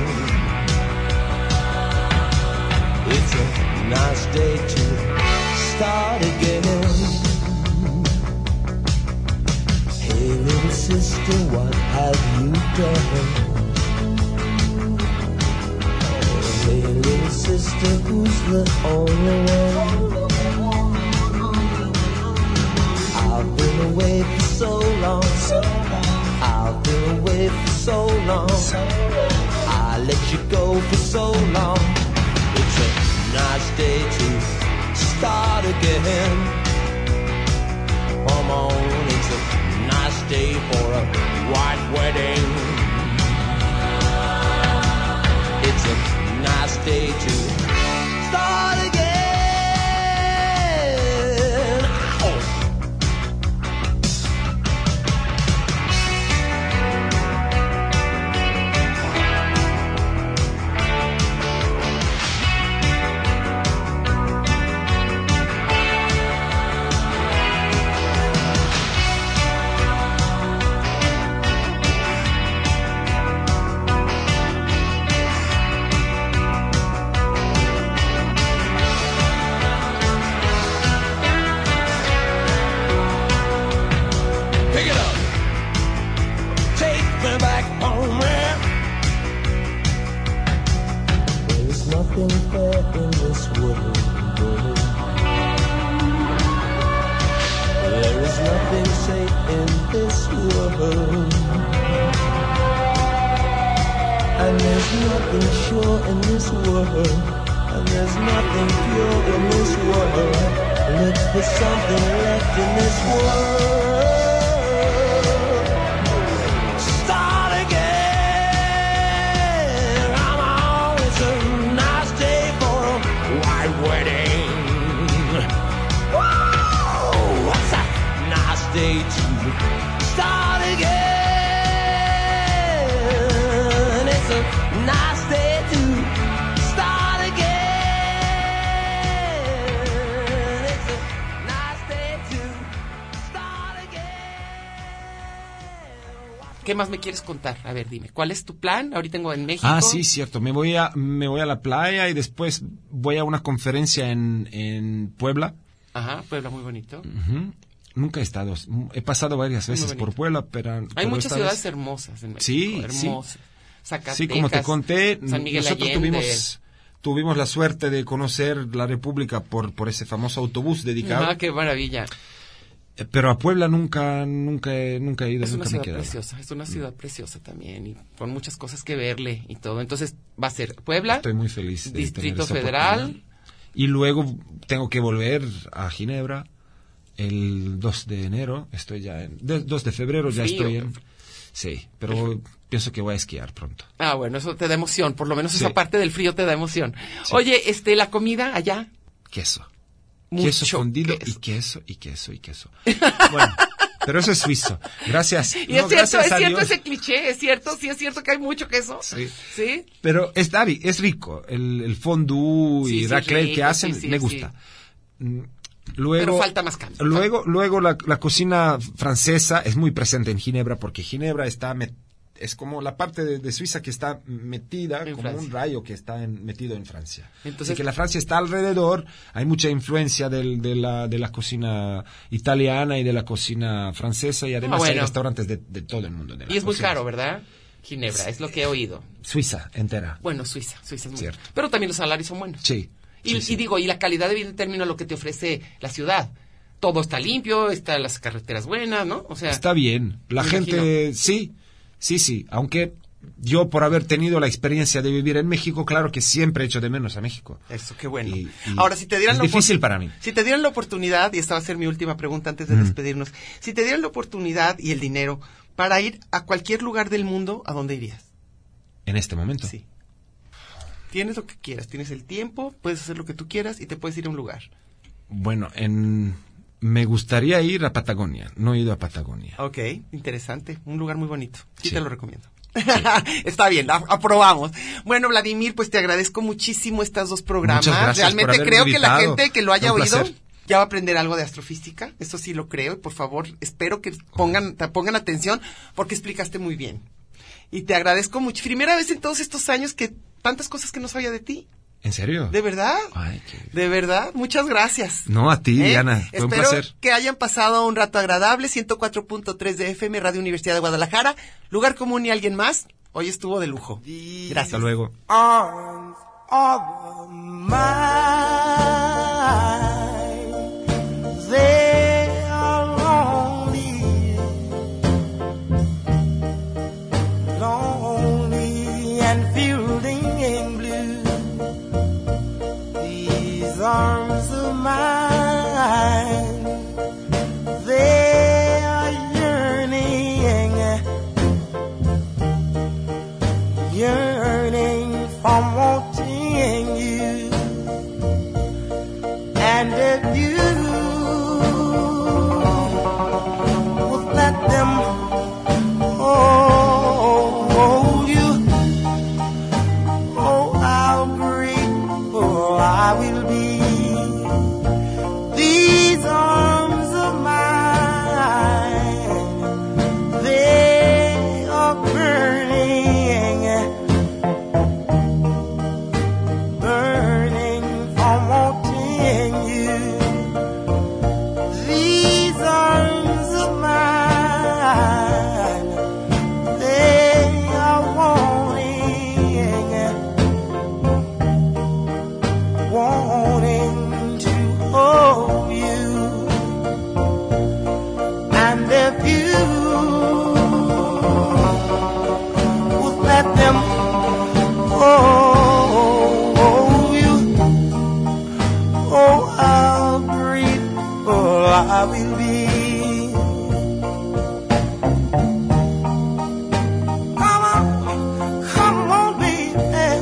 [SPEAKER 7] It's a nice day to start again. Hey little sister, what have you done? Hey little sister, who's the only one? I've been away for so long. I've been away for so long. I let you go for so long. It's a nice day to start again. Come on, it's a nice day for a white wedding. It's a nice day to start again. Oh.
[SPEAKER 3] ¿Qué más me quieres contar? A ver, dime, ¿cuál es tu plan? Ahorita tengo en México.
[SPEAKER 5] Ah, sí, cierto. Me voy a me voy a la playa y después voy a una conferencia en, en Puebla.
[SPEAKER 3] Ajá, Puebla, muy bonito.
[SPEAKER 5] Uh-huh. Nunca he estado. He pasado varias veces por Puebla, pero...
[SPEAKER 3] Hay
[SPEAKER 5] pero
[SPEAKER 3] muchas ciudades
[SPEAKER 5] vez...
[SPEAKER 3] hermosas en México.
[SPEAKER 5] Sí,
[SPEAKER 3] hermosas.
[SPEAKER 5] sí.
[SPEAKER 3] Zacatecas,
[SPEAKER 5] sí, como te conté,
[SPEAKER 3] San Miguel
[SPEAKER 5] nosotros
[SPEAKER 3] Allende.
[SPEAKER 5] tuvimos... Tuvimos la suerte de conocer la República por, por ese famoso autobús dedicado.
[SPEAKER 3] Ah, qué maravilla.
[SPEAKER 5] Pero a Puebla nunca nunca he, nunca he ido,
[SPEAKER 3] es
[SPEAKER 5] nunca
[SPEAKER 3] una
[SPEAKER 5] me he
[SPEAKER 3] ciudad
[SPEAKER 5] quedado.
[SPEAKER 3] preciosa, es una ciudad preciosa también y con muchas cosas que verle y todo. Entonces va a ser Puebla.
[SPEAKER 5] Estoy muy feliz de
[SPEAKER 3] Distrito
[SPEAKER 5] tener esa
[SPEAKER 3] Federal.
[SPEAKER 5] Y luego tengo que volver a Ginebra el dos de enero. Estoy ya en de, dos de febrero ya
[SPEAKER 3] Frío.
[SPEAKER 5] estoy en. Sí, pero pienso que voy a esquiar pronto.
[SPEAKER 3] Ah, bueno, eso te da emoción, por lo menos
[SPEAKER 5] Sí.
[SPEAKER 3] esa parte del frío te da emoción.
[SPEAKER 5] Sí.
[SPEAKER 3] Oye, este la comida allá.
[SPEAKER 5] Queso.
[SPEAKER 3] Mucho
[SPEAKER 5] queso fundido
[SPEAKER 3] queso.
[SPEAKER 5] y queso y queso y queso. Bueno, pero eso es suizo. Gracias.
[SPEAKER 3] Y
[SPEAKER 5] No,
[SPEAKER 3] es cierto,
[SPEAKER 5] gracias
[SPEAKER 3] es
[SPEAKER 5] a
[SPEAKER 3] cierto
[SPEAKER 5] Dios.
[SPEAKER 3] ese cliché, es cierto, sí es cierto que hay mucho queso.
[SPEAKER 5] Sí.
[SPEAKER 3] ¿Sí?
[SPEAKER 5] Pero es, Dari, es rico. El, el fondue
[SPEAKER 3] Sí,
[SPEAKER 5] y
[SPEAKER 3] sí,
[SPEAKER 5] raclette
[SPEAKER 3] rico,
[SPEAKER 5] que hacen,
[SPEAKER 3] sí, sí,
[SPEAKER 5] me
[SPEAKER 3] sí.
[SPEAKER 5] gusta. Mm, Luego,
[SPEAKER 3] Pero falta más cambio.
[SPEAKER 5] Luego, luego la, la cocina francesa es muy presente en Ginebra porque Ginebra está met- es como la parte de, de Suiza que está metida
[SPEAKER 3] En
[SPEAKER 5] como
[SPEAKER 3] Francia.
[SPEAKER 5] un rayo que está en- metido en Francia.
[SPEAKER 3] Entonces-
[SPEAKER 5] Así que la Francia está alrededor, hay mucha influencia del, de, la, de la cocina italiana y de la cocina francesa y además
[SPEAKER 3] Ah, bueno.
[SPEAKER 5] hay restaurantes de, de todo el mundo. De la
[SPEAKER 3] Y es muy
[SPEAKER 5] cocina.
[SPEAKER 3] caro, ¿verdad? Ginebra, es lo que he oído.
[SPEAKER 5] Suiza entera.
[SPEAKER 3] Bueno, Suiza, Suiza es muy
[SPEAKER 5] Cierto.
[SPEAKER 3] Pero también los salarios son buenos.
[SPEAKER 5] Sí.
[SPEAKER 3] Y,
[SPEAKER 5] sí, sí.
[SPEAKER 3] y digo, y la calidad de vida en términos de lo que te ofrece la ciudad. Todo está limpio, están las carreteras buenas, ¿no? O sea,
[SPEAKER 5] Está bien. La
[SPEAKER 3] me
[SPEAKER 5] gente, sí, sí, sí. Aunque yo por haber tenido la experiencia de vivir en México, claro que siempre echo de menos a México.
[SPEAKER 3] eso, qué bueno.
[SPEAKER 5] Y- y
[SPEAKER 3] Ahora, si te dieran
[SPEAKER 5] es
[SPEAKER 3] la
[SPEAKER 5] difícil
[SPEAKER 3] opor-
[SPEAKER 5] para mí.
[SPEAKER 3] Si te dieran la oportunidad, y esta va a ser mi última pregunta antes de
[SPEAKER 5] Mm.
[SPEAKER 3] despedirnos, si te dieran la oportunidad y el dinero para ir a cualquier lugar del mundo, ¿a dónde irías?
[SPEAKER 5] En este momento.
[SPEAKER 3] Sí. Tienes lo que quieras, tienes el tiempo, puedes hacer lo que tú quieras y te puedes ir a un lugar.
[SPEAKER 5] Bueno, en me gustaría ir a Patagonia. No he ido a Patagonia.
[SPEAKER 3] Ok, interesante, un lugar muy bonito. Sí,
[SPEAKER 5] Sí.
[SPEAKER 3] te lo recomiendo. Está bien, a- aprobamos. Bueno, Vladimir, pues te agradezco muchísimo estos dos programas.
[SPEAKER 5] Muchas gracias por
[SPEAKER 3] Realmente
[SPEAKER 5] haberme
[SPEAKER 3] creo que la
[SPEAKER 5] invitado.
[SPEAKER 3] gente que lo haya
[SPEAKER 5] Un
[SPEAKER 3] oído
[SPEAKER 5] placer.
[SPEAKER 3] ya va a aprender algo de astrofísica, eso sí lo creo, y por favor, espero que pongan, te pongan atención, porque explicaste muy bien. Y te agradezco mucho. Primera vez en todos estos años que tantas cosas que no sabía de ti.
[SPEAKER 5] ¿En serio?
[SPEAKER 3] ¿De verdad?
[SPEAKER 5] Ay, qué...
[SPEAKER 3] De verdad, muchas gracias.
[SPEAKER 5] No, a ti,
[SPEAKER 3] ¿Eh?
[SPEAKER 5] Diana, fue
[SPEAKER 3] Espero
[SPEAKER 5] un placer.
[SPEAKER 3] que hayan pasado un rato agradable. ciento cuatro punto tres de F M, Radio Universidad de Guadalajara. Lugar Común y alguien más. Hoy estuvo de lujo. Gracias.
[SPEAKER 5] Hasta luego.
[SPEAKER 1] Arms of mine, they are lonely, lonely and fielding in blue. These arms of mine, they are yearning, yearning for wanting you. And if you would let them hold you, oh, how grateful I will be. These arms of mine, they are burning, burning for wanting you. These arms of mine, they are wanting, wanting to hold you. And if you would let them hold you, oh, how grateful I will be. Come on, come on, baby.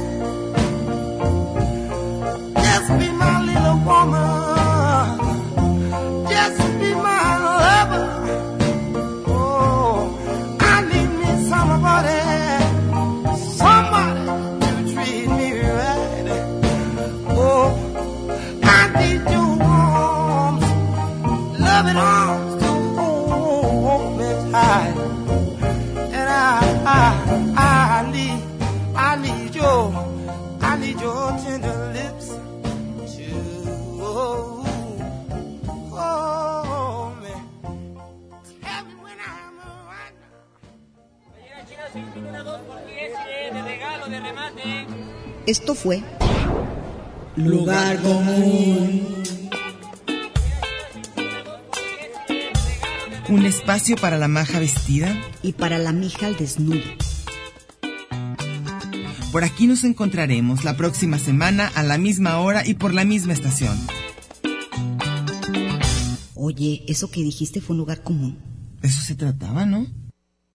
[SPEAKER 1] Just be my little woman. Just be my lover. Oh, I need me somebody, somebody to treat me right. Oh, I need your arms, loving arms to hold me tight. And I, I, I need, I need your, I need your tender lips to hold, hold me. Tell me when I'm right now.
[SPEAKER 4] Esto fue Lugar Común.
[SPEAKER 6] Un espacio para la maja vestida.
[SPEAKER 4] Y para la mija al desnudo.
[SPEAKER 6] Por aquí nos encontraremos la próxima semana a la misma hora y por la misma estación.
[SPEAKER 4] Oye, eso que dijiste fue un lugar común.
[SPEAKER 6] Eso se trataba, ¿no?